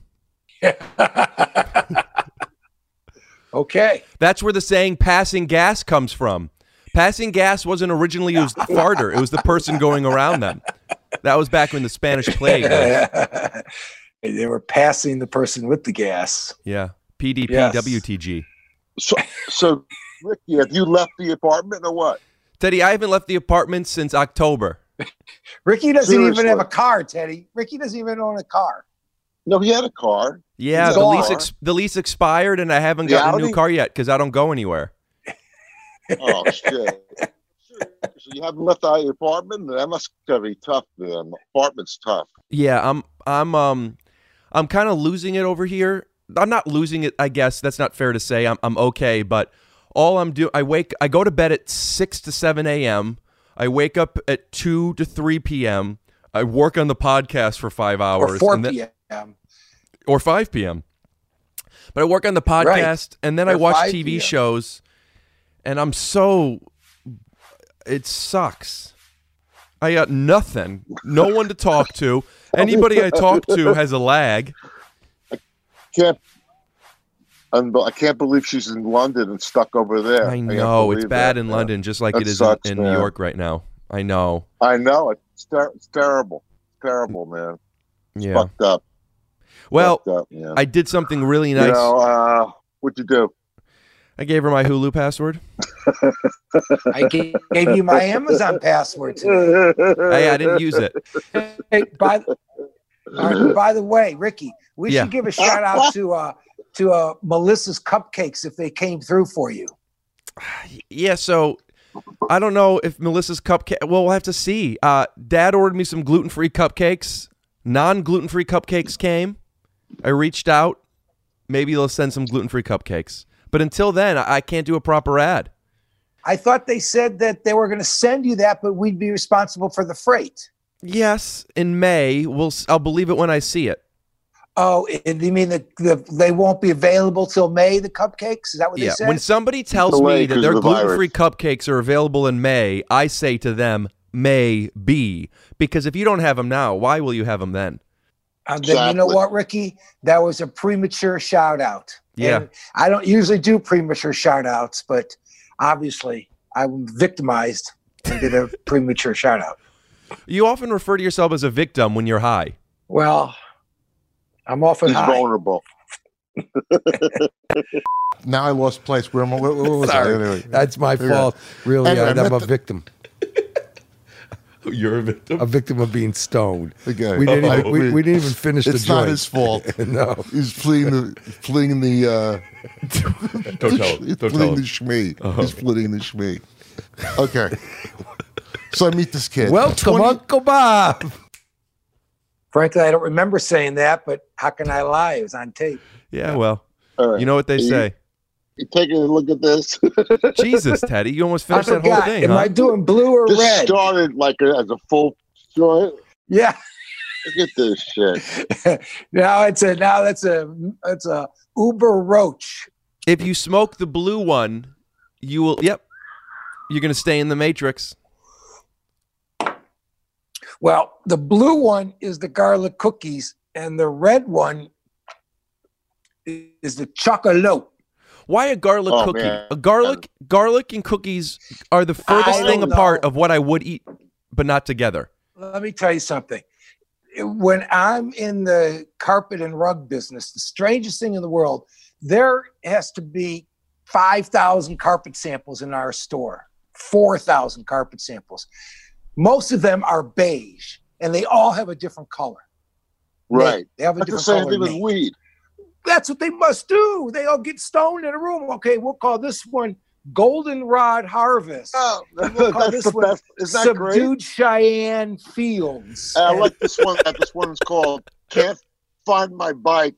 Okay. That's where the saying "passing gas" comes from. Passing gas wasn't originally used farter; it was the person going around them. That was back when the Spanish plague was. They were passing the person with the gas. Yeah, P D P, Yes. W T G. So, so Ricky, have you left the apartment or what? Teddy, I haven't left the apartment since October. Ricky doesn't even Seriously. have a car, Teddy. Ricky doesn't even own a car. No, he had a car. Yeah, It's the gone. lease ex- the lease expired, and I haven't The gotten a new Audi? car yet because I don't go anywhere. Oh shit! So you haven't left out your apartment? That must be tough, man. Apartment's tough. Yeah, I'm I'm um I'm kind of losing it over here. I'm not losing it, I guess. That's not fair to say. I'm I'm okay, but all I'm do I wake I go to bed at six to seven a.m. I wake up at two to three p.m. I work on the podcast for five hours Or four and then- p.m. or five p.m. But I work on the podcast Right. and then I Or watch five T V p.m.. shows, and I'm so it sucks. I got nothing, no one to talk to. Anybody I talk to has a lag. Can't. And I can't believe she's in London and stuck over there. I can't know it's believe bad that, in man. London, just like That it is sucks, in, in New man. York right now. I know. I know it's, ter- it's terrible. Terrible, man. It's Yeah. fucked up. Well, fucked up, yeah. I did something really nice. You know, uh, what'd you do? I gave her my Hulu password. I gave, gave you my Amazon password today. Hey, I didn't use it. Hey, by, the- uh, by the way, Ricky, we Yeah. should give a shout out to uh, to uh, Melissa's Cupcakes if they came through for you. Yeah, so I don't know if Melissa's cupcake. Well, we'll have to see. Uh, Dad ordered me some gluten-free cupcakes. Non-gluten-free cupcakes came. I reached out. Maybe they'll send some gluten-free cupcakes. But until then, I I can't do a proper ad. I thought they said that they were going to send you that, but we'd be responsible for the freight. Yes, in May. We'll. s- I'll believe it when I see it. Oh, and you mean that the, they won't be available till May, the cupcakes? Is that what Yeah. they said? When somebody tells Delayed me that 'cause their of the virus. gluten-free cupcakes are available in May, I say to them, "May be," because if you don't have them now, why will you have them then? Uh, then you know Exactly. what, Ricky? That was a premature shout out. Yeah. And I don't usually do premature shout outs, but obviously I'm victimized and did a premature shout out. You often refer to yourself as a victim when you're high. Well, I'm often He's high. vulnerable. Now I lost place. Where, am I- where, where was Sorry. I? Anyway. That's my Yeah. fault. Really, Anyway, I, I I'm met a the- victim. You're a victim. A victim of being stoned. Okay. We didn't, I- even, we, we didn't even finish the It's joint. not his fault. No. He's fleeing the fleeing the uh, Don't tell him. he's Don't tell fleeing the him. shmee. He's fleeing the shmee. Okay. So I meet this kid. Welcome, twenty Uncle Bob. Frankly, I don't remember saying that, but how can I lie? It was on tape. Yeah, well, All right. you know what they You- say. You taking a look at this. Jesus, Teddy, you almost I finished that whole forgot. thing, Am huh? I doing blue or This red? started like a, as a full joint. Yeah. Look at this shit. now it's a now that's a it's a Uber Roach. If you smoke the blue one, you will. Yep, you're gonna stay in the Matrix. Well, the blue one is the garlic cookies, and the red one is the chocolate. Why a garlic Oh, cookie? man. A garlic, garlic and cookies are the furthest I thing don't apart know. of what I would eat, but not together. Let me tell you something. When I'm in the carpet and rug business, the strangest thing in the world, there has to be five thousand carpet samples in our store, four thousand carpet samples. Most of them are beige, and they all have a different color. Right. Name. They have a That's the different same color. thing with name. weed. That's what they must do. They all get stoned in a room. Okay, we'll call this one Goldenrod Harvest. Oh, We'll call that's this the one best. Is that Subdued great? Cheyenne Fields. I like this one. That this one's called "Can't Find My Bike."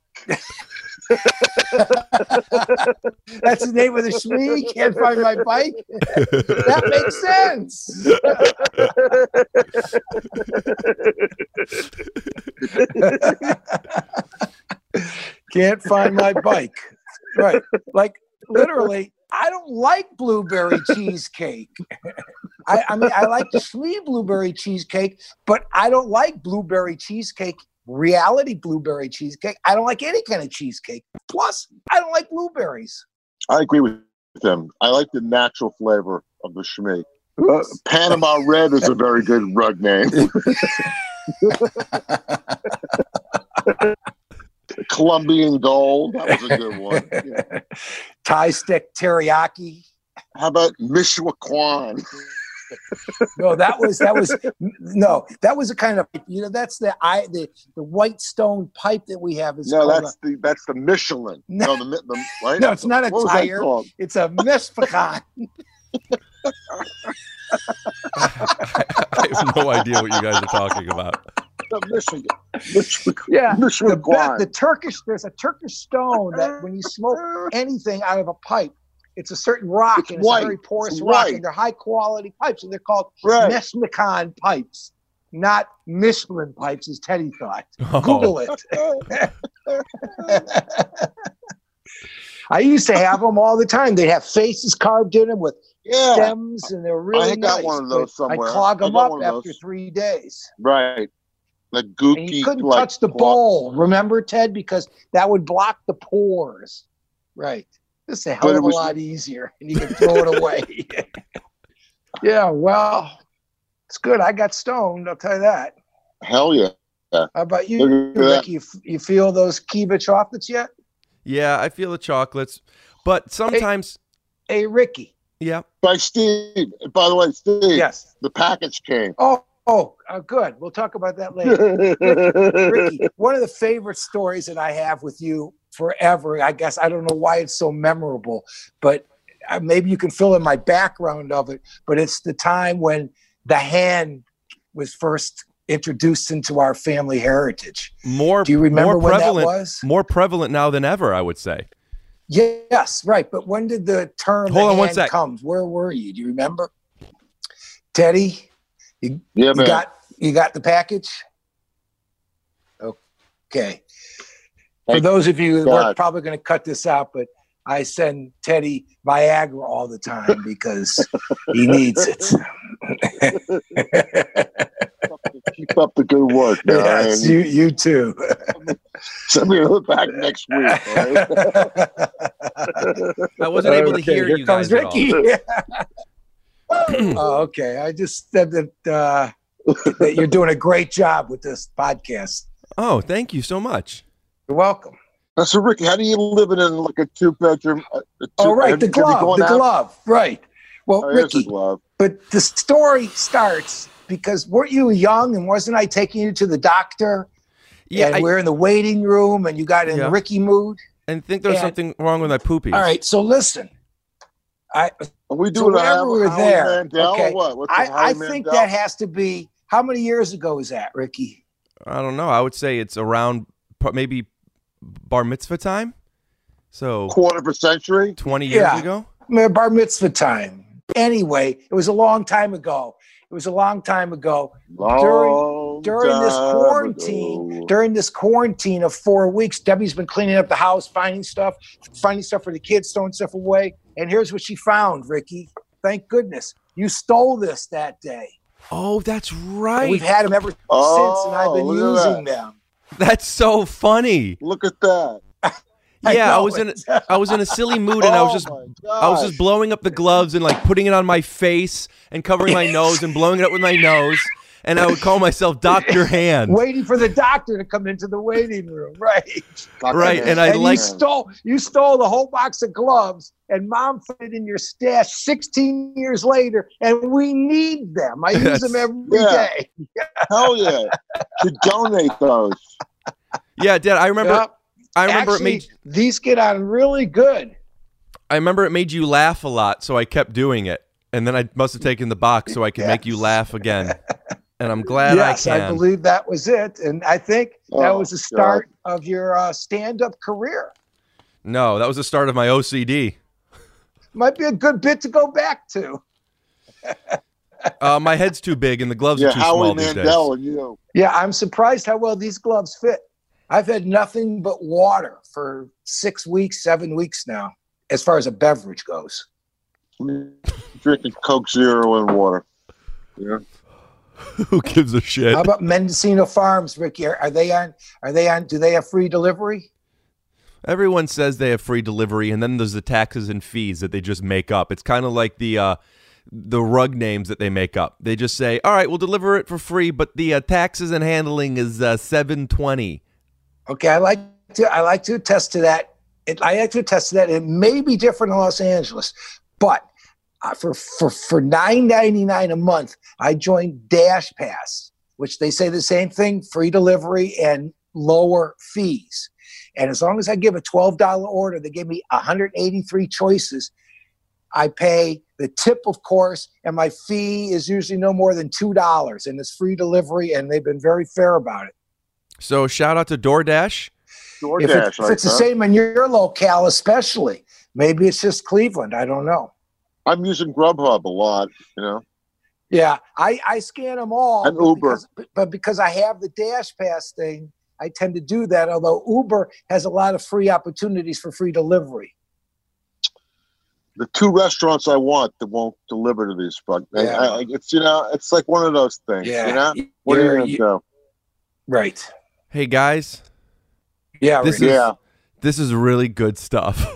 That's the name of the shmee. Can't find my bike. That makes sense. Can't find my bike. Right. Like literally, I don't like blueberry cheesecake. I, I mean, I like the shmee blueberry cheesecake, but I don't like blueberry cheesecake. Reality blueberry cheesecake. I don't like any kind of cheesecake. Plus, I don't like blueberries. I agree with them. I like the natural flavor of the shmee. Uh, Panama Red is a very good rug name. Colombian Gold. That was a good one. Yeah. Thai stick teriyaki. How about Michoacan? No, that was that was no, that was a kind of you know that's the I the the white stone pipe that we have is No, called that's the that's the Michelin. No. No, the, Mi- the right? No, it's not a What was that tire. called? It's a mispecan. I have no idea what you guys are talking about. The Michigan. Michigan. Yeah, the, Michoacan. be- the Turkish. There's a Turkish stone that when you smoke anything out of a pipe, it's a certain rock It's and it's white. a very porous It's rock, white. and they're high quality pipes, and they're called Right. Mesmecan pipes, not Michelin pipes, as Teddy thought. Oh. Google it. I used to have them all the time. They'd have faces carved in them with Yeah. stems, and they're really I got nice. one of those but somewhere. I'd clog I them got up one of after those. three days. Right. The And gooky. you couldn't like, touch the cloth. bowl, remember, Ted? Because that would block the pores. Right. This is a hell But it of a was- lot easier, and you can throw it away. Yeah, well, it's good. I got stoned, I'll tell you that. Hell yeah. How about you, Look at that. Ricky? You, you feel those Kiva chocolates yet? Yeah, I feel the chocolates, but sometimes, Hey, Ricky. yeah. By Steve. By the way, Steve. Yes. The package came. Oh, oh, uh, good. We'll talk about that later. Ricky, one of the favorite stories that I have with you forever, I guess, I don't know why it's so memorable, but uh, maybe you can fill in my background of it, but it's the time when the hand was first introduced into our family heritage. More, Do you remember more when that prevalent, was? more prevalent now than ever, I would say. Yes, right. But when did the term Hold the on one hand sec. come? Where were you? Do you remember? Teddy, you, Yeah, you man. got you got the package? Okay. For Thank those of you who are God. probably going to cut this out, but I send Teddy Viagra all the time because he needs it. Keep up the good work. Now, Yes, and you, you too. send me back next week. all right? I wasn't able to Okay, hear here you comes guys at all. Ricky. Oh, okay. I just said that, uh, that you're doing a great job with this podcast. Oh, thank you so much. You're welcome. Now, so, Ricky, how do you live in like a two bedroom? Uh, a two, Oh, right. have The you- have you glove. gone The out? glove. Right. Well, Oh, there's the Ricky, glove. but the story starts because weren't you young and wasn't I taking you to the doctor? Yeah, and I, we're in the waiting room and you got in Yeah. Ricky mood. and think there's and- something wrong with my poopies. All right. So listen, I, Are we So doing a whenever Howie, we were Howie there, Mandel okay, or what? What's the I, I Howie think Mandel? that has to be, how many years ago is that, Ricky? I don't know. I would say it's around pro- maybe bar mitzvah time. So quarter of a century. twenty years Yeah. ago. My bar mitzvah time. Anyway, it was a long time ago. It was a long time ago. Long During this time quarantine, ago. during this quarantine of four weeks, Debbie's been cleaning up the house, finding stuff, finding stuff for the kids, throwing stuff away. And here's what she found, Ricky. Thank goodness. You stole this that day. Oh, that's And right. we've had them ever since, and I've been Oh, look at using them. That's so funny. Look at that. Yeah, I, know was in it. a, I was in a silly mood, and I was just Oh, my I was gosh. just blowing up the gloves and like putting it on my face and covering my nose and blowing it up with my nose, and I would call myself Doctor Hand. waiting for the doctor to come into the waiting room, right? Right, and I and like- you stole you stole the whole box of gloves, and Mom put it in your stash sixteen years later, and we need them. I use That's- them every Yeah. day. Hell yeah. To donate those. Yeah, Dad, I remember. Yep. I remember Actually, it made. these get on really good. I remember it made you laugh a lot, so I kept doing it, and then I must have taken the box so I could make you Yes. laugh again. And I'm glad yes, I I, can. believe that was it, and I think that Oh, was the start of your uh, stand-up career. No, that was the start of my O C D. Might be a good bit to go back to. Uh, my head's too big, and the gloves Yeah, are too Howie small these days. Mandel and you. Yeah, I'm surprised how well these gloves fit. I've had nothing but water for six weeks, seven weeks now, as far as a beverage goes. Drinking Coke Zero and water. Yeah. Who gives a shit? How about Mendocino Farms, Ricky? Are, are they on? Are they on? Do they have free delivery? Everyone says they have free delivery, and then there's the taxes and fees that they just make up. It's kind of like the uh, the rug names that they make up. They just say, "All right, we'll deliver it for free, but the uh, taxes and handling is uh, seven twenty." Okay, I like to. I like to attest to that. It, I like to attest to that. It may be different in Los Angeles, but uh, for for for nine ninety nine a month, I joined Dash Pass, which they say the same thing: free delivery and lower fees. And as long as I give a twelve dollar order, they give me one hundred eighty-three choices. I pay the tip, of course, and my fee is usually no more than two dollars, and it's free delivery, and they've been very fair about it. So shout out to DoorDash. DoorDash, If, it, if like it's the that. same in your locale, especially, maybe it's just Cleveland. I don't know. I'm using Grubhub a lot, you know. Yeah, I, I scan them all. And but Uber. Because, but because I have the Dash Pass thing, I tend to do that, although Uber has a lot of free opportunities for free delivery. The two restaurants I want that won't deliver to these fuck. I- Yeah. I, it's you know, it's like one of those things. Yeah. You know, what are you You're- gonna you- do? Right. Hey guys, Yeah, this Ricky. is Yeah. this is really good stuff.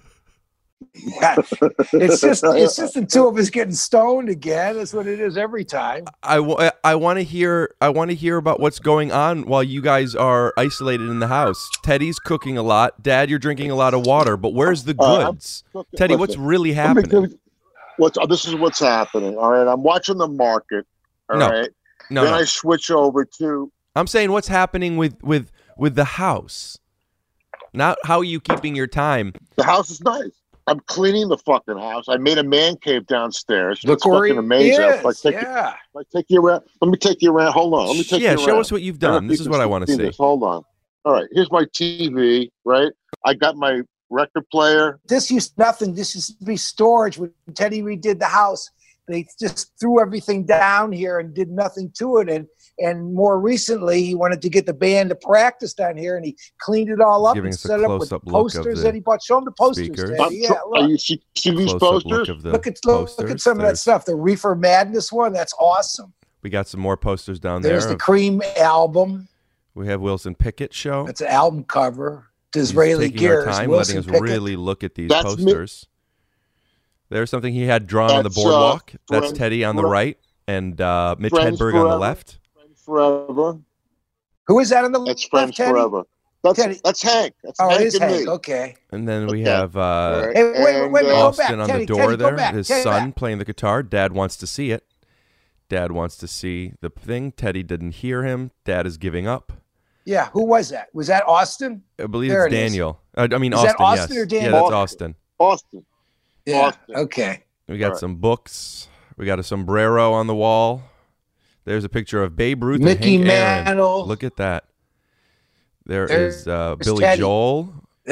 Yeah. It's just it's just the two of us getting stoned again. That's what it is every time. I, w- I want to hear I want to hear about what's going on while you guys are isolated in the house. Teddy's cooking a lot. Dad, you're drinking a lot of water, but where's the Uh, I'm goods? cooking- Teddy, listen, what's really let me happening? give- What's oh, this is what's happening. All right, I'm watching the market. All No. right, No, then no. I switch over to I'm saying what's happening with with with the house. Not how are you keeping your time. the house is nice. I'm cleaning the fucking house. I made a man cave downstairs. Look it's where fucking he amazing. is. If I take, Yeah. if I take you around. Let me take you around. Hold on. Let me take Yeah, you show around. us what you've I don't done. know This if is you what can I want to see. this. Hold on. All right. Here's my T V. Right. I got my record player. This used nothing. This used to be storage. When Teddy redid the house, they just threw everything down here and did nothing to it. And and more recently, he wanted to get the band to practice down here, and he cleaned it all up Giving and us a set it up with close-up look of posters the that he bought. Show him the posters, speakers. Teddy. I'm Yeah, tr- look. Are you see, see these Close-up posters? look of the Look at look, posters. look at some of that There's- stuff. The Reefer Madness one, that's awesome. We got some more posters down There's there. the Cream album. We have Wilson Pickett show. That's an album cover. He's Disraeli taking our Gears. time, Wilson letting us Pickett. really look at these That's me. posters. There's something he had drawn on the That's, uh, boardwalk. That's Friends Teddy on the Forever. right, and uh, Mitch Friends Hedberg on the Forever. left. Friends Forever. Who is that on the That's left, Friends Teddy? Forever. That's Teddy. that's Hank. That's Oh, it Hank is and Hank. me. Okay. And then we Okay. have uh, All right. Hey, wait, wait, And, wait, uh, go Austin back. on Teddy, the door Teddy, go there. back. His Teddy, son back. playing the guitar. Dad wants to see it. Dad wants to see the thing. Teddy didn't hear him. Dad is giving up. Yeah, who was that? Was that Austin? I believe There it's it is. Daniel. Uh, I mean Is Austin. that Austin yes. or Daniel? Yeah, that's Austin. Austin. Austin. Yeah. Austin. Okay. We got All right. some books. We got a sombrero on the wall. There's a picture of Babe Ruth Mickey and Hank Aaron. Mantle. Look at that. There There's is uh, Billy Teddy. Joel,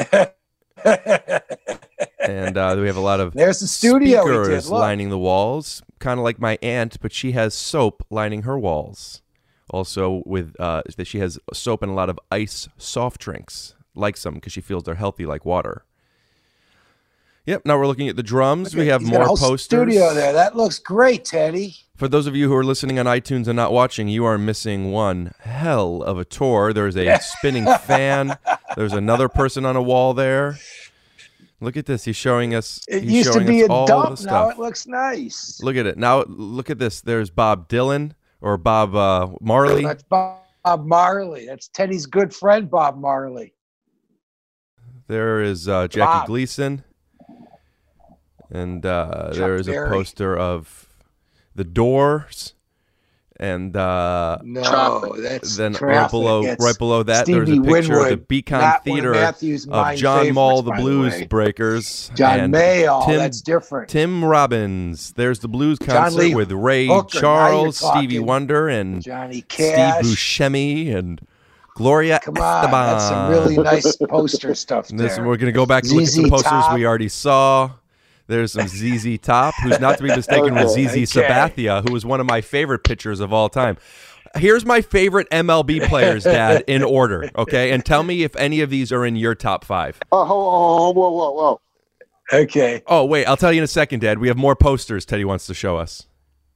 and uh, we have a lot of There's the studio we speakers did. Look. lining the walls, kind of like my aunt, but she has soap lining her walls. Also, with uh, that she has soap and a lot of ice soft drinks, likes them because she feels they're healthy like water. Yep. Now we're looking at the drums. We have He's got more a whole posters. studio there. That looks great, Teddy. For those of you who are listening on iTunes and not watching, you are missing one hell of a tour. There's a spinning fan. There's another person on a wall there. Look at this. He's showing us. It he's used to showing be us a all dump. the Now stuff. it looks nice. Look at it. Now look at this. There's Bob Dylan or Bob uh, Marley. That's Bob, Bob Marley. That's Teddy's good friend, Bob Marley. There is uh, Jackie Bob. Gleason. And uh, Chuck there is Berry. a poster of the Doors. And uh, No, that's then right traffic. below, That's right below that, there's a Stevie picture of the Winwood, Beacon not one of Theater Matthew's of mine John Mull, favorites, the by the Blues way. Breakers. John and Mayall. Tim, That's different. Tim Robbins. There's the blues John concert Lee with Ray Hooker. Now Charles, you're Stevie talking. Wonder, and Johnny Steve Cash. Buscemi and Gloria Come on, Esteban. that's some really nice poster stuff And this, there. we're going to go back and look at Z Z some posters Top. we already saw. There's some Z Z Top, who's not to be mistaken with Z Z Okay. Sabathia, who was one of my favorite pitchers of all time. Here's my favorite M L B players, Dad, in order, okay? And tell me if any of these are in your top five. Oh, whoa, whoa, whoa, whoa. Okay. Oh, wait, I'll tell you in a second, Dad. We have more posters Teddy wants to show us.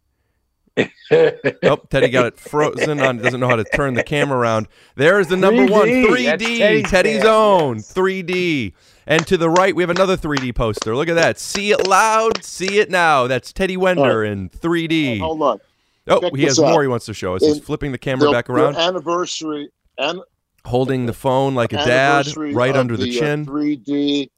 Oh, Teddy got it frozen on, doesn't know how to turn the camera around. There's the number one, three D. three D, That's Teddy's Teddy's band, own, yes. three D. And to the right, we have another three D poster. Look at that. See it loud, see it now. That's Teddy Wender in three D. Hold on. Oh, check he has this out. more he wants to show us. He's In flipping the camera The, back around, the anniversary and holding the phone like a dad, anniversary right of under the, the uh, chin. three D.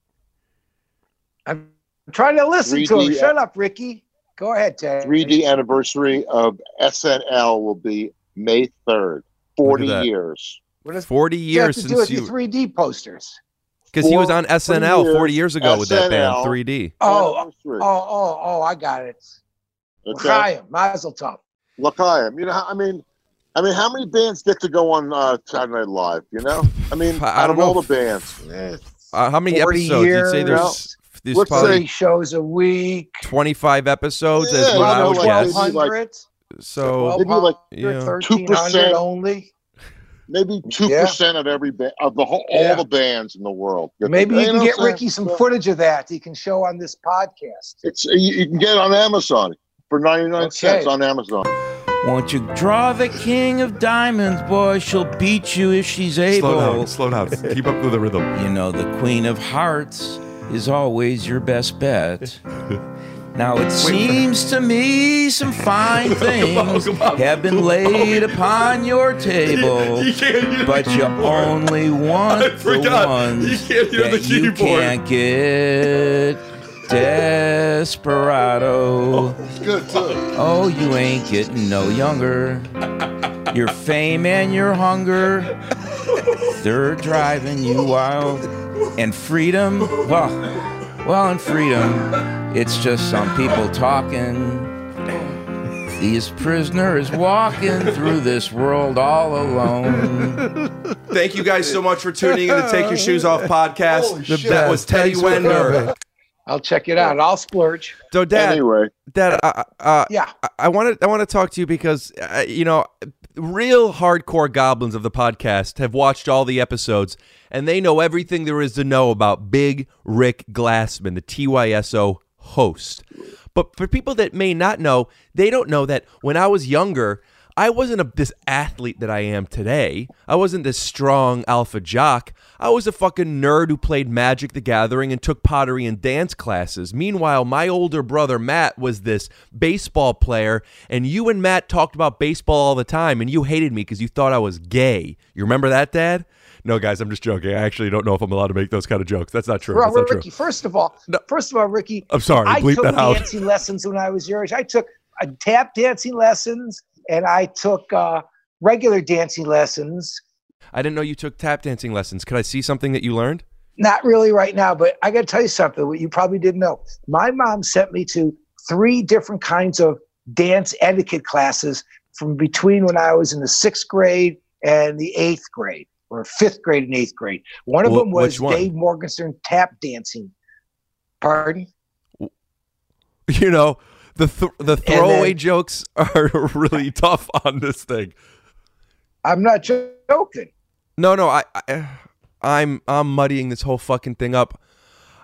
I'm trying to listen to him. three D Shut up, Ricky. Go ahead, Ted. three D anniversary of S N L will be May third. Forty that. years. What does forty it have years to do since with your you, three D posters? because he was Four- on S N L three forty years, years ago with that band, S N L. three D. Oh, oh, Anniversary. oh, oh, I got it. Okay. L'chaim, Mazel Tov. L'chaim. You know, I mean, I mean, how many bands get to go on uh, Saturday Night Live? You know, I mean, I out don't of all know. the bands, Uh, how many forty episodes? You'd say years. there's, there's Let's probably Three shows a week. twenty-five episodes, Yeah, is what I you would know, like guess. maybe like- twelve hundred. So, Maybe like yeah. thirteen hundred two percent. only. maybe two Yeah. percent of every band of the whole Yeah. all the bands in the world. get Maybe to- you can know get what I'm Ricky some saying? footage of that. He can show on this podcast. It's you, you can get it on Amazon for ninety-nine Okay. cents on Amazon. Won't you draw the king of diamonds, boy? She'll beat you if she's able. slow down, slow down. Keep up with the rhythm. You know, the queen of hearts is always your best bet. Now it seems to me some fine things have been laid upon your table, but you only want the ones that you can't get. Desperado. It's good too. Oh, you ain't getting no younger. Your fame and your hunger, they're driving you wild. And freedom, well, well, and freedom, it's just some people talking. This prisoner is walking through this world all alone. Thank you guys so much for tuning in to Take Your Shoes Off podcast. Holy The- shit. that was Teddy Thanks for Wender. coming. I'll check it out. I'll splurge. So, Dad, Anyway, Dad, uh, uh, Yeah. I want to I want to talk to you because uh, you know, real hardcore goblins of the podcast have watched all the episodes and they know everything there is to know about Big Rick Glassman, the T Y S O host. But for people that may not know, they don't know that when I was younger, I wasn't a, this athlete that I am today. I wasn't this strong alpha jock. I was a fucking nerd who played Magic the Gathering and took pottery and dance classes. Meanwhile, my older brother Matt was this baseball player, and you and Matt talked about baseball all the time, and you hated me because you thought I was gay. You remember that, Dad? No, guys, I'm just joking. I actually don't know if I'm allowed to make those kind of jokes. That's not true. Well, That's not Ricky, true. first of all, No. first of all, Ricky, I'm sorry. I Bleep took that out. dancing lessons when I was your age. I took uh, tap dancing lessons and I took uh, regular dancing lessons. I didn't know you took tap dancing lessons. Could I see something that you learned? Not really right now, but I got to tell you something what you probably didn't know. My mom sent me to three different kinds of dance etiquette classes from between when I was in the sixth grade and the eighth grade, or fifth grade and eighth grade. One of Wh- them was which one? Dave Morgenstern tap dancing. Pardon? You know, the th- the throwaway then- jokes are really tough on this thing. I'm not joking. No, no, I, I I'm I'm muddying this whole fucking thing up.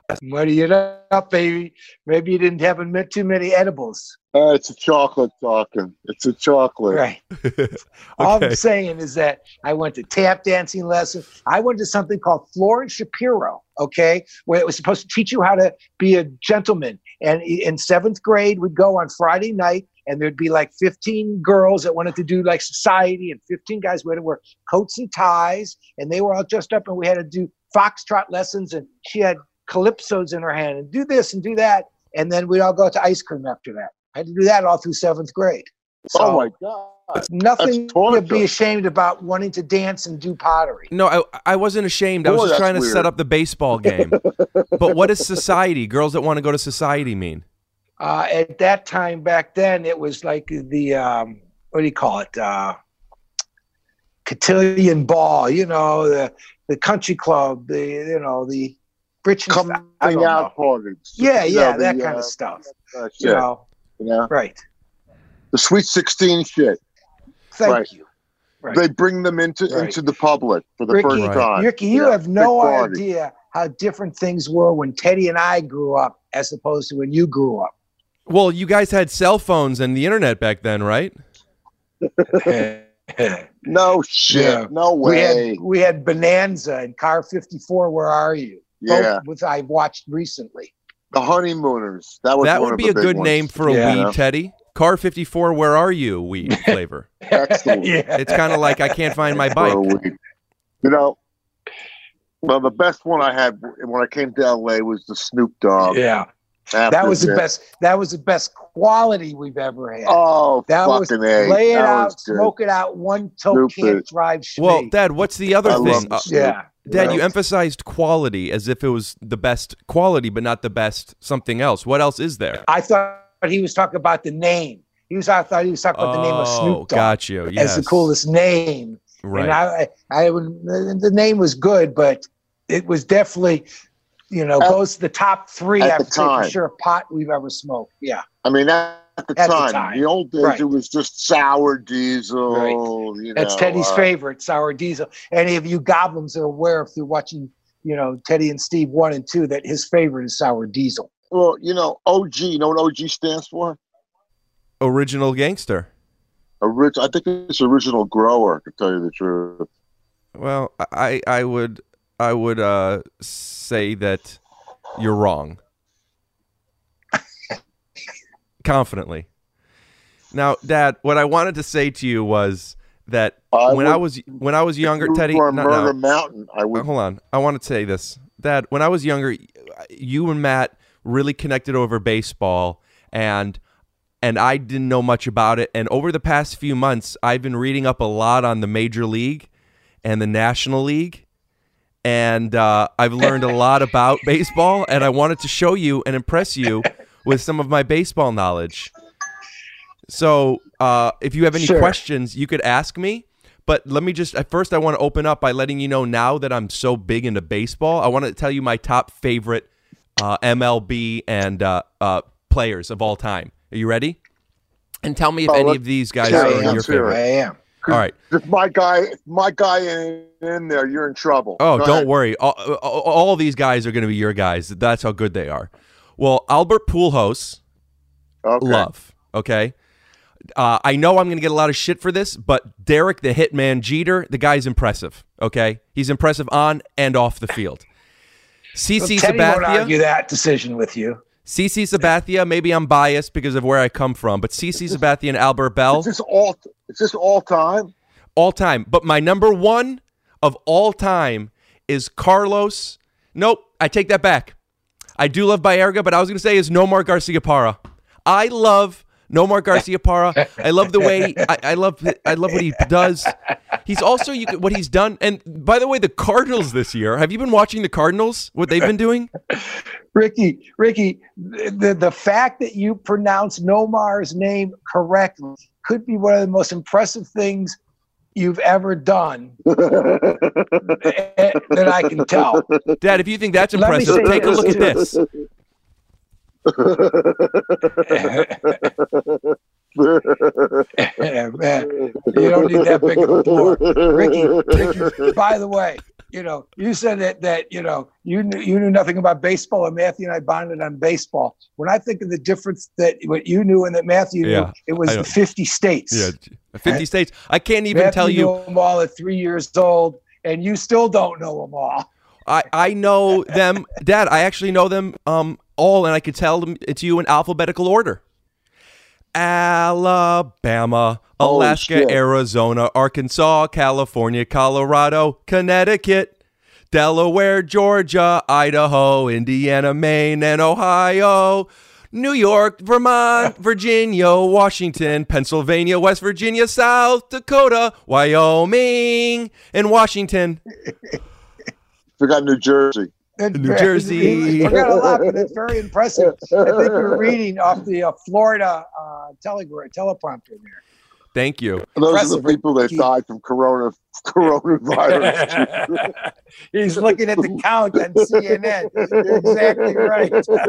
What do you know, baby? Maybe you didn't have a- too many edibles. Uh, it's a chocolate talking. It's a chocolate. Right. All Okay. I'm saying is that I went to tap dancing lessons. I went to something called Florence Shapiro, okay, where it was supposed to teach you how to be a gentleman. And in seventh grade, we'd go on Friday night, and there'd be like fifteen girls that wanted to do like society, and fifteen guys who had to wear coats and ties, and they were all dressed up, and we had to do foxtrot lessons, and she had calypsos in her hand, and do this and do that. And then we'd all go to ice cream after that. I had to do that all through seventh grade. So Oh my God. nothing That's to torture. be ashamed about wanting to dance and do pottery. No, I, I wasn't ashamed. I was Boy, just that's trying to weird. set up the baseball game. But what is society? Girls that want to go to society mean? Uh, at that time back then, it was like the, um, what do you call it? Uh, cotillion ball, you know, the, the country club, the, you know, the British Coming I don't out know. parties. Yeah, You yeah, know, that the, kind uh, of stuff. uh, You shit, know, you know? right. The Sweet sixteen shit. Thank Right. you. Right. They bring them into Right. into the public for the Ricky, first Right. time. Ricky, you Yeah, have no big party. idea how different things were when Teddy and I grew up as opposed to when you grew up. Well, you guys had cell phones and the internet back then, right? No shit. Yeah. No we way. had we had Bonanza and Car fifty-four. Where are you? Yeah. Both which I watched recently. The honeymooners. That was That one would of be the a big good ones. name for a Yeah. weed, Teddy. Car fifty-four, where are you? Weed flavor. Excellent. Yeah. It's kind of like I can't find my For a bike. week. You know, well, the best one I had when I came to L A was the Snoop Dogg. Yeah. After That was the that. best. That was the best quality we've ever had. Oh, that was fucking A. lay it That out, was good. smoke it out. One toke Stupid. can't drive Schmee. Well, Dad, what's the other I love thing? the Uh, Snoop. yeah. Dad, you Right. emphasized quality as if it was the best quality, but not the best something else. What else is there? I thought he was talking about the name. He was. I thought he was talking about the name of Oh, Snoop Dogg got you. as Yes. the coolest name. Right. And I, I, I would. The the name was good, but it was definitely, you know, At- goes to the top three. at I the would say for time. sure pot we've ever smoked. Yeah. I mean, at the, At the time, the time. old days, Right. it was just sour diesel. Right. You That's know, Teddy's uh, favorite, sour diesel. Any of you goblins are aware if you're watching, you know, Teddy and Steve one and two, that his favorite is sour diesel. Well, you know, O G. You know what O G stands for? Original gangster. Orig- I think it's original grower. To tell you the truth. Well, I I would I would uh, say that you're wrong. Confidently. Now, Dad, what I wanted to say to you was that I when I would- was when I was younger, If you Teddy. were not Murder now. Mountain. I Uh, would. Hold on, I want to say this, Dad. When I was younger, you and Matt really connected over baseball, and and I didn't know much about it. And over the past few months, I've been reading up a lot on the Major League and the National League, and uh, I've learned a lot about baseball. And I wanted to show you and impress you with some of my baseball knowledge. So, uh, if you have any Sure. questions, you could ask me. But let me just, at first, I want to open up by letting you know now that I'm so big into baseball. I want to tell you my top favorite uh, M L B and uh, uh, players of all time. Are you ready? And tell me if Oh, any let- of these guys sure, are let's your hear it. favorite. I am. All right. If my guy, if my guy ain't in there, you're in trouble. Oh, Go don't ahead. worry. All, all, all these guys are going to be your guys. That's how good they are. Well, Albert Pujols, Okay. love. Okay. Uh, I know I'm going to get a lot of shit for this, but Derek the Hitman Jeter, the guy's impressive. Okay, he's impressive on and off the field. C C Teddy won't Sabathia, argue that decision with you. C C Sabathia. Maybe I'm biased because of where I come from, but C C Sabathia and Albert Bell, Is this all? Is this all time? all time. But my number one of all time is Carlos. Nope, I take that back. I do love Baerga, but I was going to say is Nomar Garciaparra. I love Nomar Garciaparra. I love the way I, I love I love what he does. He's also you could, what he's done. And by the way, the Cardinals this year. Have you been watching the Cardinals? What they've been doing? Ricky, Ricky, the, the fact that you pronounce Nomar's name correctly could be one of the most impressive things you've ever done that I can tell. Dad, if you think that's Let me impressive, say take a this look at too. this. Man, you don't need that big of a floor. Ricky, Ricky, by the way, you know, you said that that you know you knew you knew nothing about baseball, and Matthew and I bonded on baseball. When I think of the difference that what you knew and that Matthew Yeah, knew, it was I the know. fifty states. Yeah, fifty states. I can't even Matthew tell you. knew them all at three years old, and you still don't know them all. I, I know them, Dad. I actually know them um all, and I could tell them to you in alphabetical order. Alabama, Holy Alaska, shit. Arizona, Arkansas, California, Colorado, Connecticut, Delaware, Georgia, Idaho, Indiana, Maine, and Ohio, New York, Vermont, Virginia, Washington, Pennsylvania, West Virginia, South Dakota, Wyoming, and Washington. Forgot New Jersey. That's New very- Jersey. I forgot a lot, but it's very impressive. I think you're reading off the uh, Florida uh, telegram teleprompter there. Thank you. Those are Impressive, the people that Ricky. died from corona coronavirus. He's looking at the count on C N N. You're exactly right.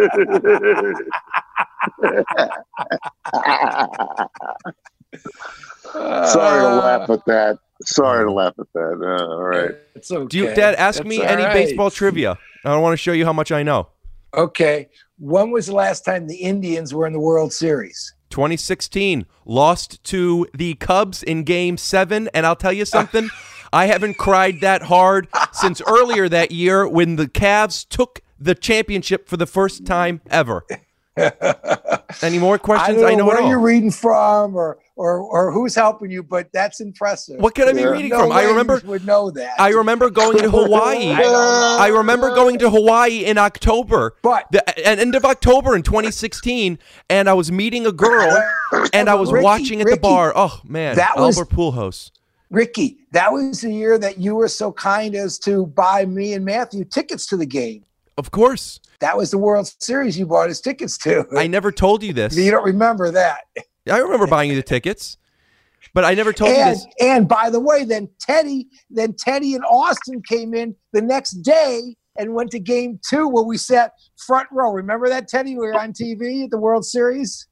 Sorry to laugh at that. Sorry to laugh at that. Uh, all right. It's okay. Do you, Dad, ask That's me all any right. baseball trivia. I want to show you how much I know. Okay. When was the last time the Indians were in the World Series? twenty sixteen, lost to the Cubs in game seven. And I'll tell you something, I haven't cried that hard since earlier that year when the Cavs took the championship for the first time ever. Any more I questions? don't know, I know where it all. you're reading from or, or or who's helping you, but that's impressive. What could I be Yeah. reading No from? I way remember you would know that. I remember going to Hawaii. I don't know. I remember going to Hawaii in October, But- the and end of October in twenty sixteen, and I was meeting a girl, and I was Ricky, watching at the Ricky, bar. Oh man, that was- Albert Pujols. Ricky, that was the year that you were so kind as to buy me and Matthew tickets to the game. Of course, That was the World Series you bought us tickets to. I never told you this. You don't remember that. I remember buying you the tickets, but I never told you And this. and by the way, then Teddy, then Teddy and Austin came in the next day and went to game two where we sat front row. Remember that, Teddy? We were on T V at the World Series.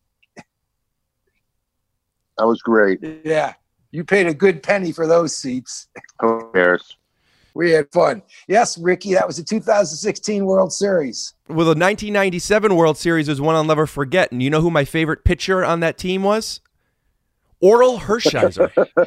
That was great. Yeah. You paid a good penny for those seats. Who cares? We had fun. Yes, Ricky, that was the two thousand sixteen World Series. Well, the nineteen ninety-seven World Series is one I'll never forget, and you know who my favorite pitcher on that team was? Oral Hershiser.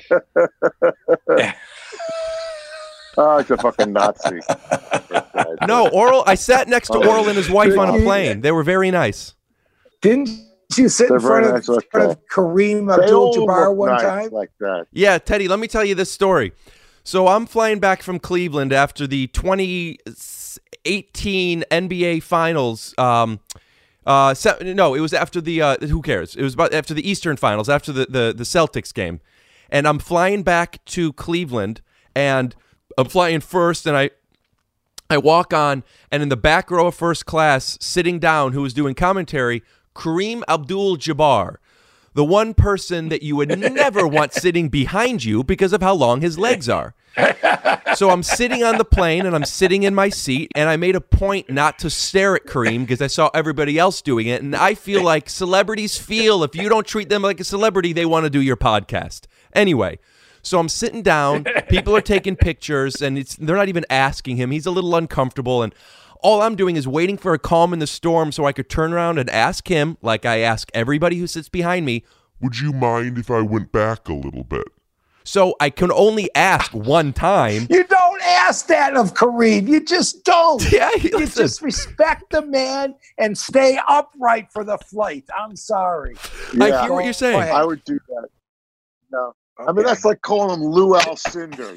Oh, it's a fucking Nazi. No, Oral. I sat next to Oral and his wife on a plane. They were very nice. Didn't you sit in They're front, very of, nice, in front of okay. Kareem They all Abdul-Jabbar look one nice time? like that. Yeah, Teddy, let me tell you this story. So I'm flying back from Cleveland after the twenty eighteen N B A Finals. Um, uh, se- no, it was after the, uh, who cares? It was about after the Eastern Finals, after the, the, the Celtics game. And I'm flying back to Cleveland, and I'm flying first, and I I walk on, and in the back row of first class, sitting down, who was doing commentary, Kareem Abdul-Jabbar, the one person that you would never want sitting behind you because of how long his legs are. So I'm sitting on the plane, and I'm sitting in my seat, and I made a point not to stare at Kareem because I saw everybody else doing it, and I feel like celebrities feel if you don't treat them like a celebrity, they want to do your podcast. Anyway, so I'm sitting down, people are taking pictures, and it's they're not even asking him. He's a little uncomfortable, and all I'm doing is waiting for a calm in the storm so I could turn around and ask him, like I ask everybody who sits behind me, Would you mind if I went back a little bit? so I can only ask one time. You don't ask that of Kareem. You just don't. Yeah, You listen. just respect the man and stay upright for the flight. I'm sorry. I Yeah. hear what you're saying. ahead. I would do that. No. I mean, that's like calling him Lou Alcindor.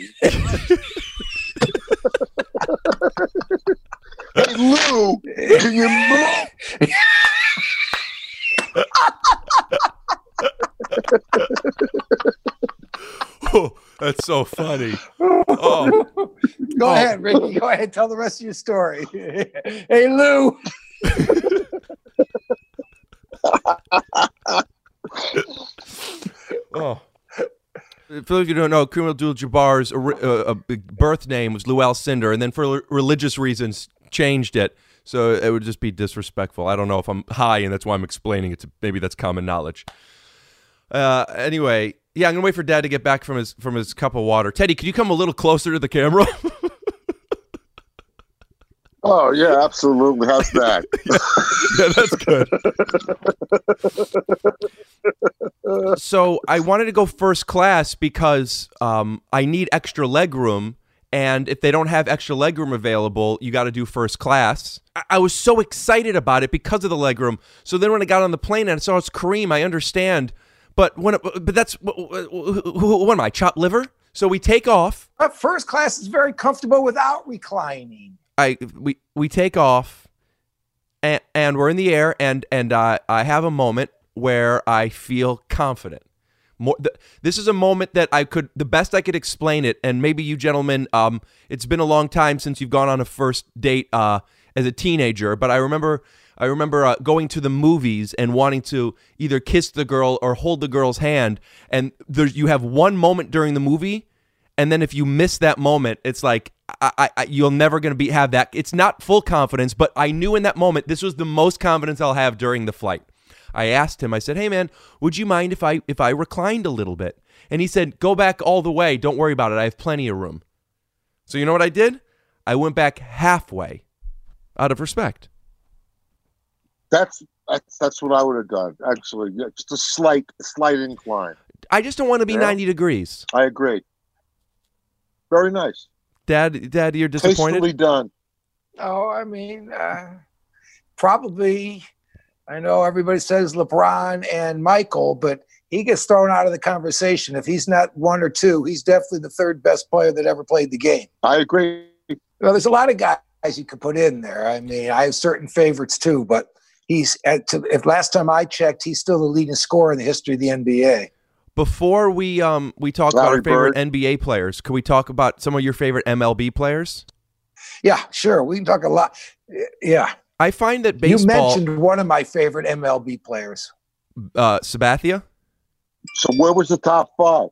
Hey, Lou, can you move? Oh, that's so funny. Oh, Go Oh. ahead, Ricky. Go ahead. Tell the rest of your story. Hey, Lou. oh. For those of you who don't know, Kareem Abdul-Jabbar's ori- uh, uh, birth name was Lou Alcindor, and then for l- religious reasons changed it, so it would just be disrespectful. I don't know if I'm high, and that's why I'm explaining it. To, maybe that's common knowledge. Uh, anyway, yeah, I'm gonna wait for Dad to get back from his from his cup of water. Teddy, could you come a little closer to the camera? Oh yeah, absolutely. How's that? Yeah, that's good. So I wanted to go first class because um, I need extra leg room, and if they don't have extra leg room available, you got to do first class. I-, I was so excited about it because of the leg room. So then when I got on the plane and I saw it's Kareem, I understand. But when it, but that's what am I, chopped liver? So we take off. But first class is very comfortable without reclining. I we we take off, and, and we're in the air, and and uh, I have a moment where I feel confident. More, th- this is a moment that I could, the best I could explain it, and maybe you gentlemen, um, it's been a long time since you've gone on a first date uh, as a teenager, but I remember I remember uh, going to the movies and wanting to either kiss the girl or hold the girl's hand, and there's you have one moment during the movie, and then if you miss that moment, it's like I, I, you're never going to be have that. It's not full confidence, but I knew in that moment this was the most confidence I'll have during the flight. I asked him, I said, hey, man, would you mind if I if I reclined a little bit? And he said, go back all the way. Don't worry about it. I have plenty of room. So you know what I did? I went back halfway out of respect. That's that's that's what I would have done. Actually, yeah, just a slight slight incline. I just don't want to be Yeah. ninety degrees. I agree. Very nice. Dad, Dad, you're disappointed? Tastefully done. Oh, I mean, uh, probably. I know everybody says LeBron and Michael, but he gets thrown out of the conversation. If he's not one or two, he's definitely the third best player that ever played the game. I agree. Well, there's a lot of guys you could put in there. I mean, I have certain favorites too, but he's at to, if last time I checked, he's still the leading scorer in the history of the N B A. Before we um we talk about Larry our favorite Bird. N B A players, could we talk about some of your favorite M L B players? Yeah, sure. We can talk a lot. Yeah. I find that baseball. You mentioned one of my favorite M L B players. uh, Sabathia. So where was the top five?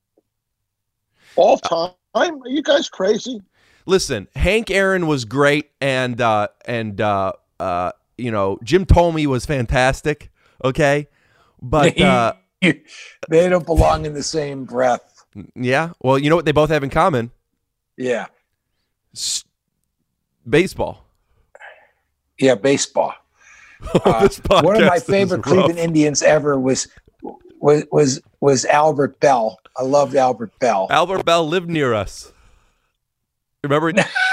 All time? Are you guys crazy? Listen, Hank Aaron was great, and uh, and uh, uh, you know Jim Thome was fantastic. Okay, but uh, they don't belong in the same breath. yeah. Well, you know what they both have in common? Yeah. S- baseball. Yeah, baseball. Uh, This podcast one of my is favorite rough. Cleveland Indians ever was was was was Albert Bell. I loved Albert Bell. Albert Bell lived near us. Remember?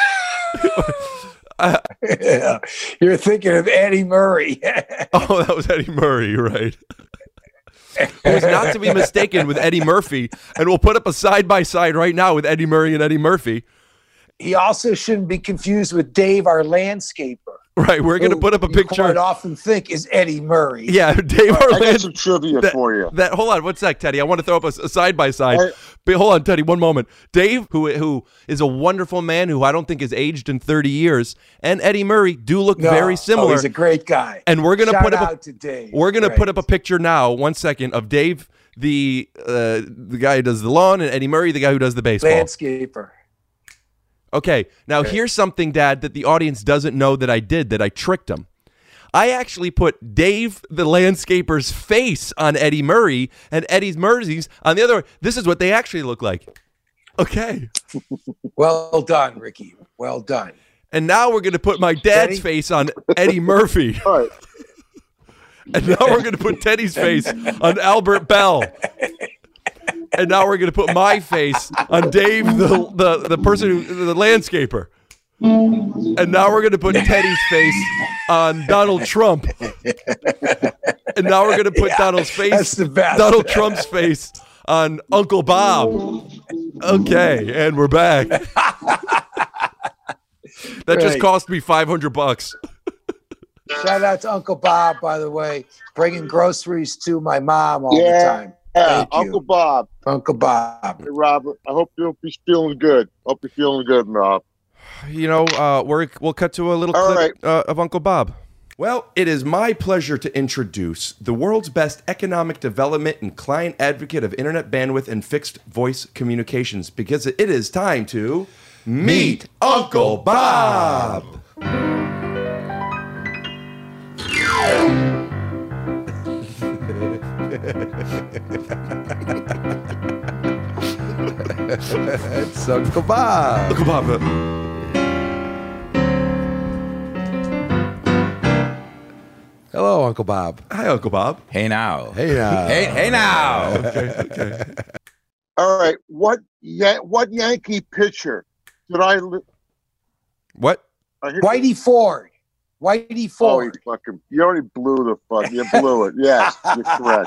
uh, Yeah. You're thinking of Eddie Murray. oh, that was Eddie Murray, you're right? Who is not to be mistaken with Eddie Murphy, and we'll put up a side by side right now with Eddie Murray and Eddie Murphy. He also shouldn't be confused with Dave, our landscaper. Right, we're going to who put up a you picture. quite often think is Eddie Murray. Yeah, Dave I got Orlando. some trivia That, for you. that hold on, one sec, Teddy. I want to throw up a, a side by side. Hey. But hold on, Teddy, one moment. Dave, who who is a wonderful man who I don't think has aged in thirty years, and Eddie Murray do look No. very similar. Oh, he's a great guy. and we're gonna Shout put up out a, to Dave. we're gonna Great. put up a picture now. One second of Dave, the uh, the guy who does the lawn, and Eddie Murray, the guy who does the baseball. landscaper. Okay, now Okay. here's something, Dad, that the audience doesn't know that I did, that I tricked them. I actually put Dave the landscaper's face on Eddie Murray and Eddie's Murray's on the other. This is what they actually look like. Okay. Well done, Ricky. Well done. And now we're going to put my dad's Eddie? face on Eddie Murphy. All right. And now we're going to put Teddy's face on Albert Bell. And now we're going to put my face on Dave, the, the, the person, who, the landscaper. And now we're going to put Teddy's face on Donald Trump. And now we're going to put Yeah, Donald's face, that's the best. Donald Trump's face on Uncle Bob. Okay, and we're back. That just Right. cost me five hundred bucks. Shout out to Uncle Bob, by the way, bringing groceries to my mom all Yeah. the time. Yeah, Thank you. Uncle Bob. Uncle Bob. Hey, Robert, I hope you'll be feeling good. Hope you're feeling good, Rob. You know, uh, we're, we'll cut to a little All clip right. uh, of Uncle Bob. Well, it is my pleasure to introduce the world's best economic development and client advocate of internet bandwidth and fixed voice communications, because it is time to meet Uncle Bob. It's Uncle Bob. Uncle Bob. uh, Hello, Uncle Bob. Hi, Uncle Bob. Hey now. Hey now. Hey, hey now. Okay, okay. All right. What ya- what Yankee pitcher did I? Li- What? I hit- Whitey Ford. Whitey Oh, you Ford. fucking! You already blew the fuck. You blew it. Yes, you're correct.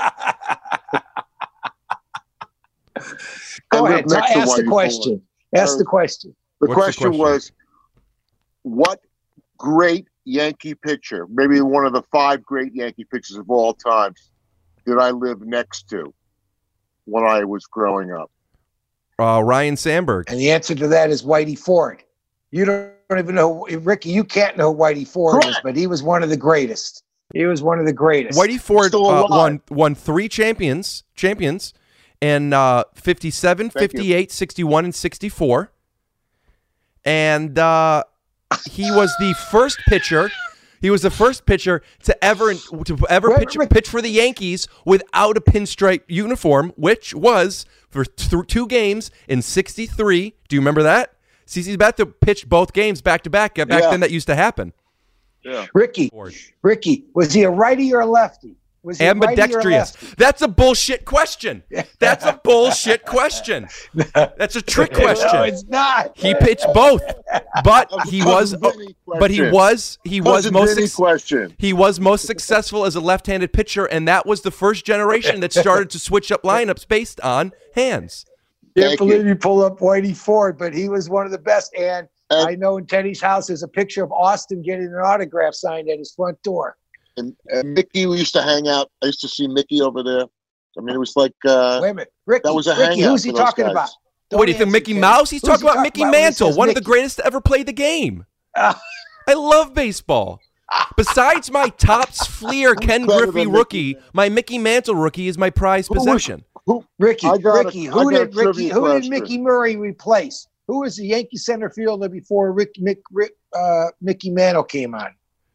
Go I ahead. live next to Ask the Whitey question. Ford. Ask the question. The What's the question question? was, what great Yankee pitcher, maybe one of the five great Yankee pitchers of all time, did I live next to when I was growing up? Uh, Ryan Sandberg. And the answer to that is Whitey Ford. You don't even know, Ricky, you can't know who Whitey Ford is, Correct. but he was one of the greatest. He was one of the greatest. Whitey Ford Still uh, alive. won won three champions champions in uh, fifty-seven, Thank you. fifty-eight, sixty-one, and sixty-four. And uh, he was the first pitcher. He was the first pitcher to ever to ever Wait, pitch, Rick- pitch for the Yankees without a pinstripe uniform, which was for th- two games in sixty-three. Do you remember that? C C's about to pitch both games back to back. Back Yeah. then, that used to happen. Yeah. Ricky, Ford. Ricky, was he a righty or a lefty? Was he a righty or a Ambidextrous. lefty? That's a bullshit question. That's a bullshit question. That's a trick No, question. it's not. He pitched both, but he was, Cousin Vinny but he question. was, he was Cousin most, Vinny suc- question. he was most successful as a left-handed pitcher, and that was the first generation that started to switch up lineups based on hands. Can't Thank believe you. you pull up Whitey Ford, but he was one of the best. And And- I know in Teddy's house there's a picture of Austin getting an autograph signed at his front door. And, and Mickey, we used to hang out. I used to see Mickey over there. I mean, it was like uh, Wait a minute, Ricky. that was a Ricky, hangout who's he for those talking guys. about? What do you think, Don't Mickey answer, Mouse? He's Who's talking he about talking Mickey about when he Mantle, says one of the Mickey? greatest to ever play the game. Ah. I love baseball. Besides my Topps Fleer Ken better Griffey than rookie, my Mickey Mantle rookie is my prized Who was- possession. Who? Ricky, I got a- Ricky, I who got a did Ricky, trivia who did question. Mickey Murray replace? Who was the Yankee center fielder before Rick, Mick, Rick, uh, Mickey Mantle came on?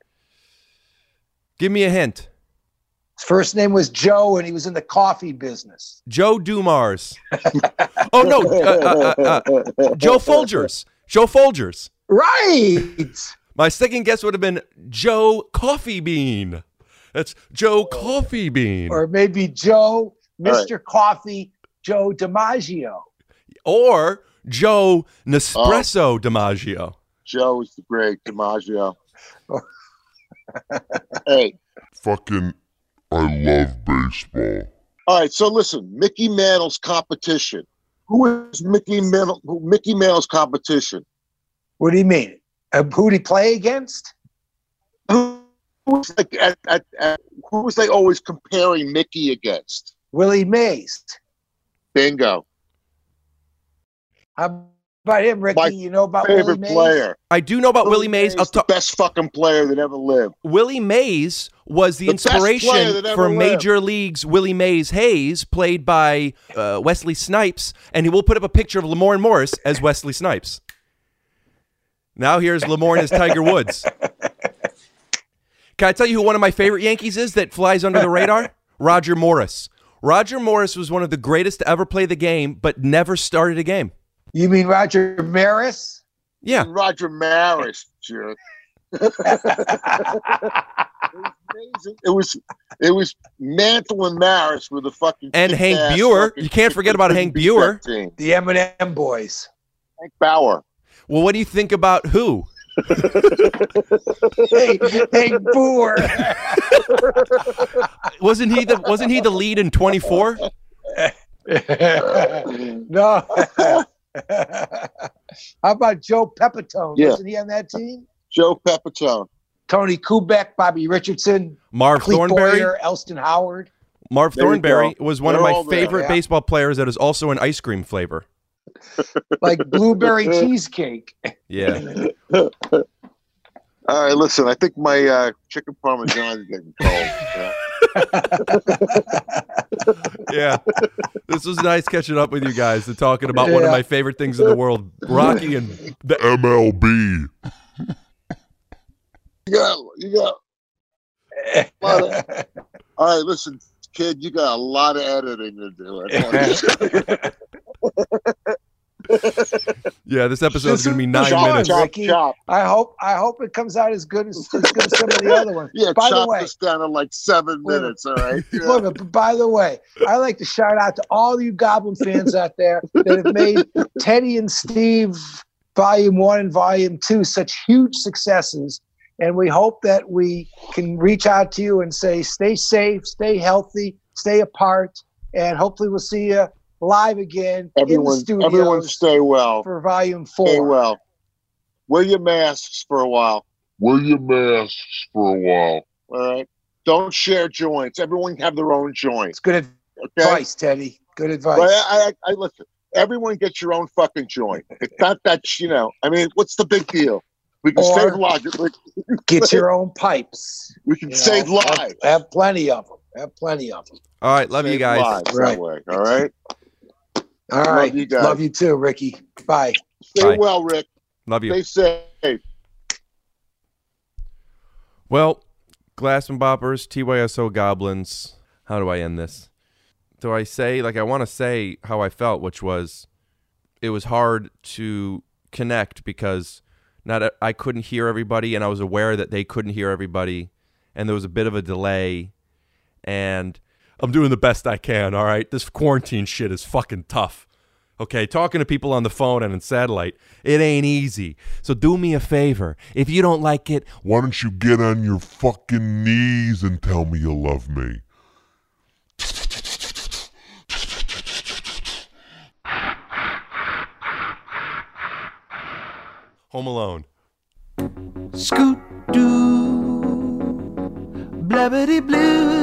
Give me a hint. His first name was Joe, and he was in the coffee business. Joe Dumars. Oh no, uh, uh, uh, uh, Joe Folgers. Joe Folgers. Right. My second guess would have been Joe Coffee Bean. That's Joe Coffee Bean. Or maybe Joe, right. Mister Coffee, Joe DiMaggio. Or Joe Nespresso DiMaggio. Joe is the great DiMaggio. Hey, Fucking, I love baseball. all right. So listen, Mickey Mantle's competition. Who is Mickey Mantle? Who, Mickey Mantle's competition? What do you mean? Uh, who did he play against? Who was like at, at, at who was they always comparing Mickey against? Willie Mays. Bingo. How about him, Ricky? My you know about Willie Favorite Mays? player. I do know about Willie Mays. I'll the talk. best fucking player that ever lived. Willie Mays was the, The best player inspiration that ever for lived. Major League's Willie Mays Hayes, played by uh, Wesley Snipes, and he will put up a picture of Lamorne Morris as Wesley Snipes. Now here's Lamorne as Tiger Woods. Can I tell you who one of my favorite Yankees is that flies under the radar? Roger Morris. Roger Morris was one of the greatest to ever play the game, but never started a game. You mean Roger Maris? Yeah. Roger Maris, jerk. It was amazing. It was it was Mantle and Maris with the fucking And Hank kick-ass Buer. fucking- You can't forget about Hank beat that Buer. team. The M and M boys. Hank Bauer. Well, what do you think about who? Hey, hey, Boer. Wasn't he the Wasn't he the lead in twenty-four? No. How about Joe Pepitone? Yeah. Wasn't he on that team? Joe Pepitone. Tony Kubek, Bobby Richardson, Marv Clete Thornberry. Boyer, Elston Howard. Marv There you Thornberry go. was one They're of my all there, favorite yeah. baseball players that is also an ice cream flavor. Like blueberry cheesecake. Yeah. All right, listen. I think my uh, chicken parmesan is getting cold. Yeah. Yeah. This was nice catching up with you guys and talking about one of Yeah. my favorite things in the world, Rocky and the M L B. You got, you got. a lot of- all right, listen, kid. You got a lot of editing to do. I Yeah, this episode is This going to be is nine fun, minutes. Chop, Ricky. chop. I hope I hope it comes out as good as, as good as some of the other ones. Yeah, By the chop way, this down in like seven Wait a minutes. All right. Wait a Yeah. minute, but by the way, I like to shout out to all you Goblin fans out there that have made Teddy and Steve Volume One and Volume Two such huge successes. And we hope that we can reach out to you and say, stay safe, stay healthy, stay apart, and hopefully we'll see you live again in the Everyone, studios everyone, stay well. for Volume Four. Stay well. Wear your masks for a while. Wear your masks for a while. All right. Don't share joints. Everyone have their own joints. It's good Okay. advice, Teddy. Good advice. But I, I, I listen. Everyone get your own fucking joint. It's not that you know. I mean, what's the big deal? We can Or- save lives. We, Get your own pipes. we can you know. save lives. Have, have plenty of them. Have plenty of them. All right, love you Save guys. lives Right. that way. All right. All right. you guys. Love you too, Ricky. Bye. Stay Bye. well, Rick. Love you. Stay safe. Well, Glass and Boppers, T Y S O Goblins. How do I end this? Do I say, like, I want to say how I felt, which was it was hard to connect because not I couldn't hear everybody, and I was aware that they couldn't hear everybody, and there was a bit of a delay, and I'm doing the best I can, all right? This quarantine shit is fucking tough. Okay, talking to people on the phone and on satellite, it ain't easy. So do me a favor. If you don't like it, Why don't you get on your fucking knees and tell me you love me? Home Alone. Scoot doo, blabbity blue.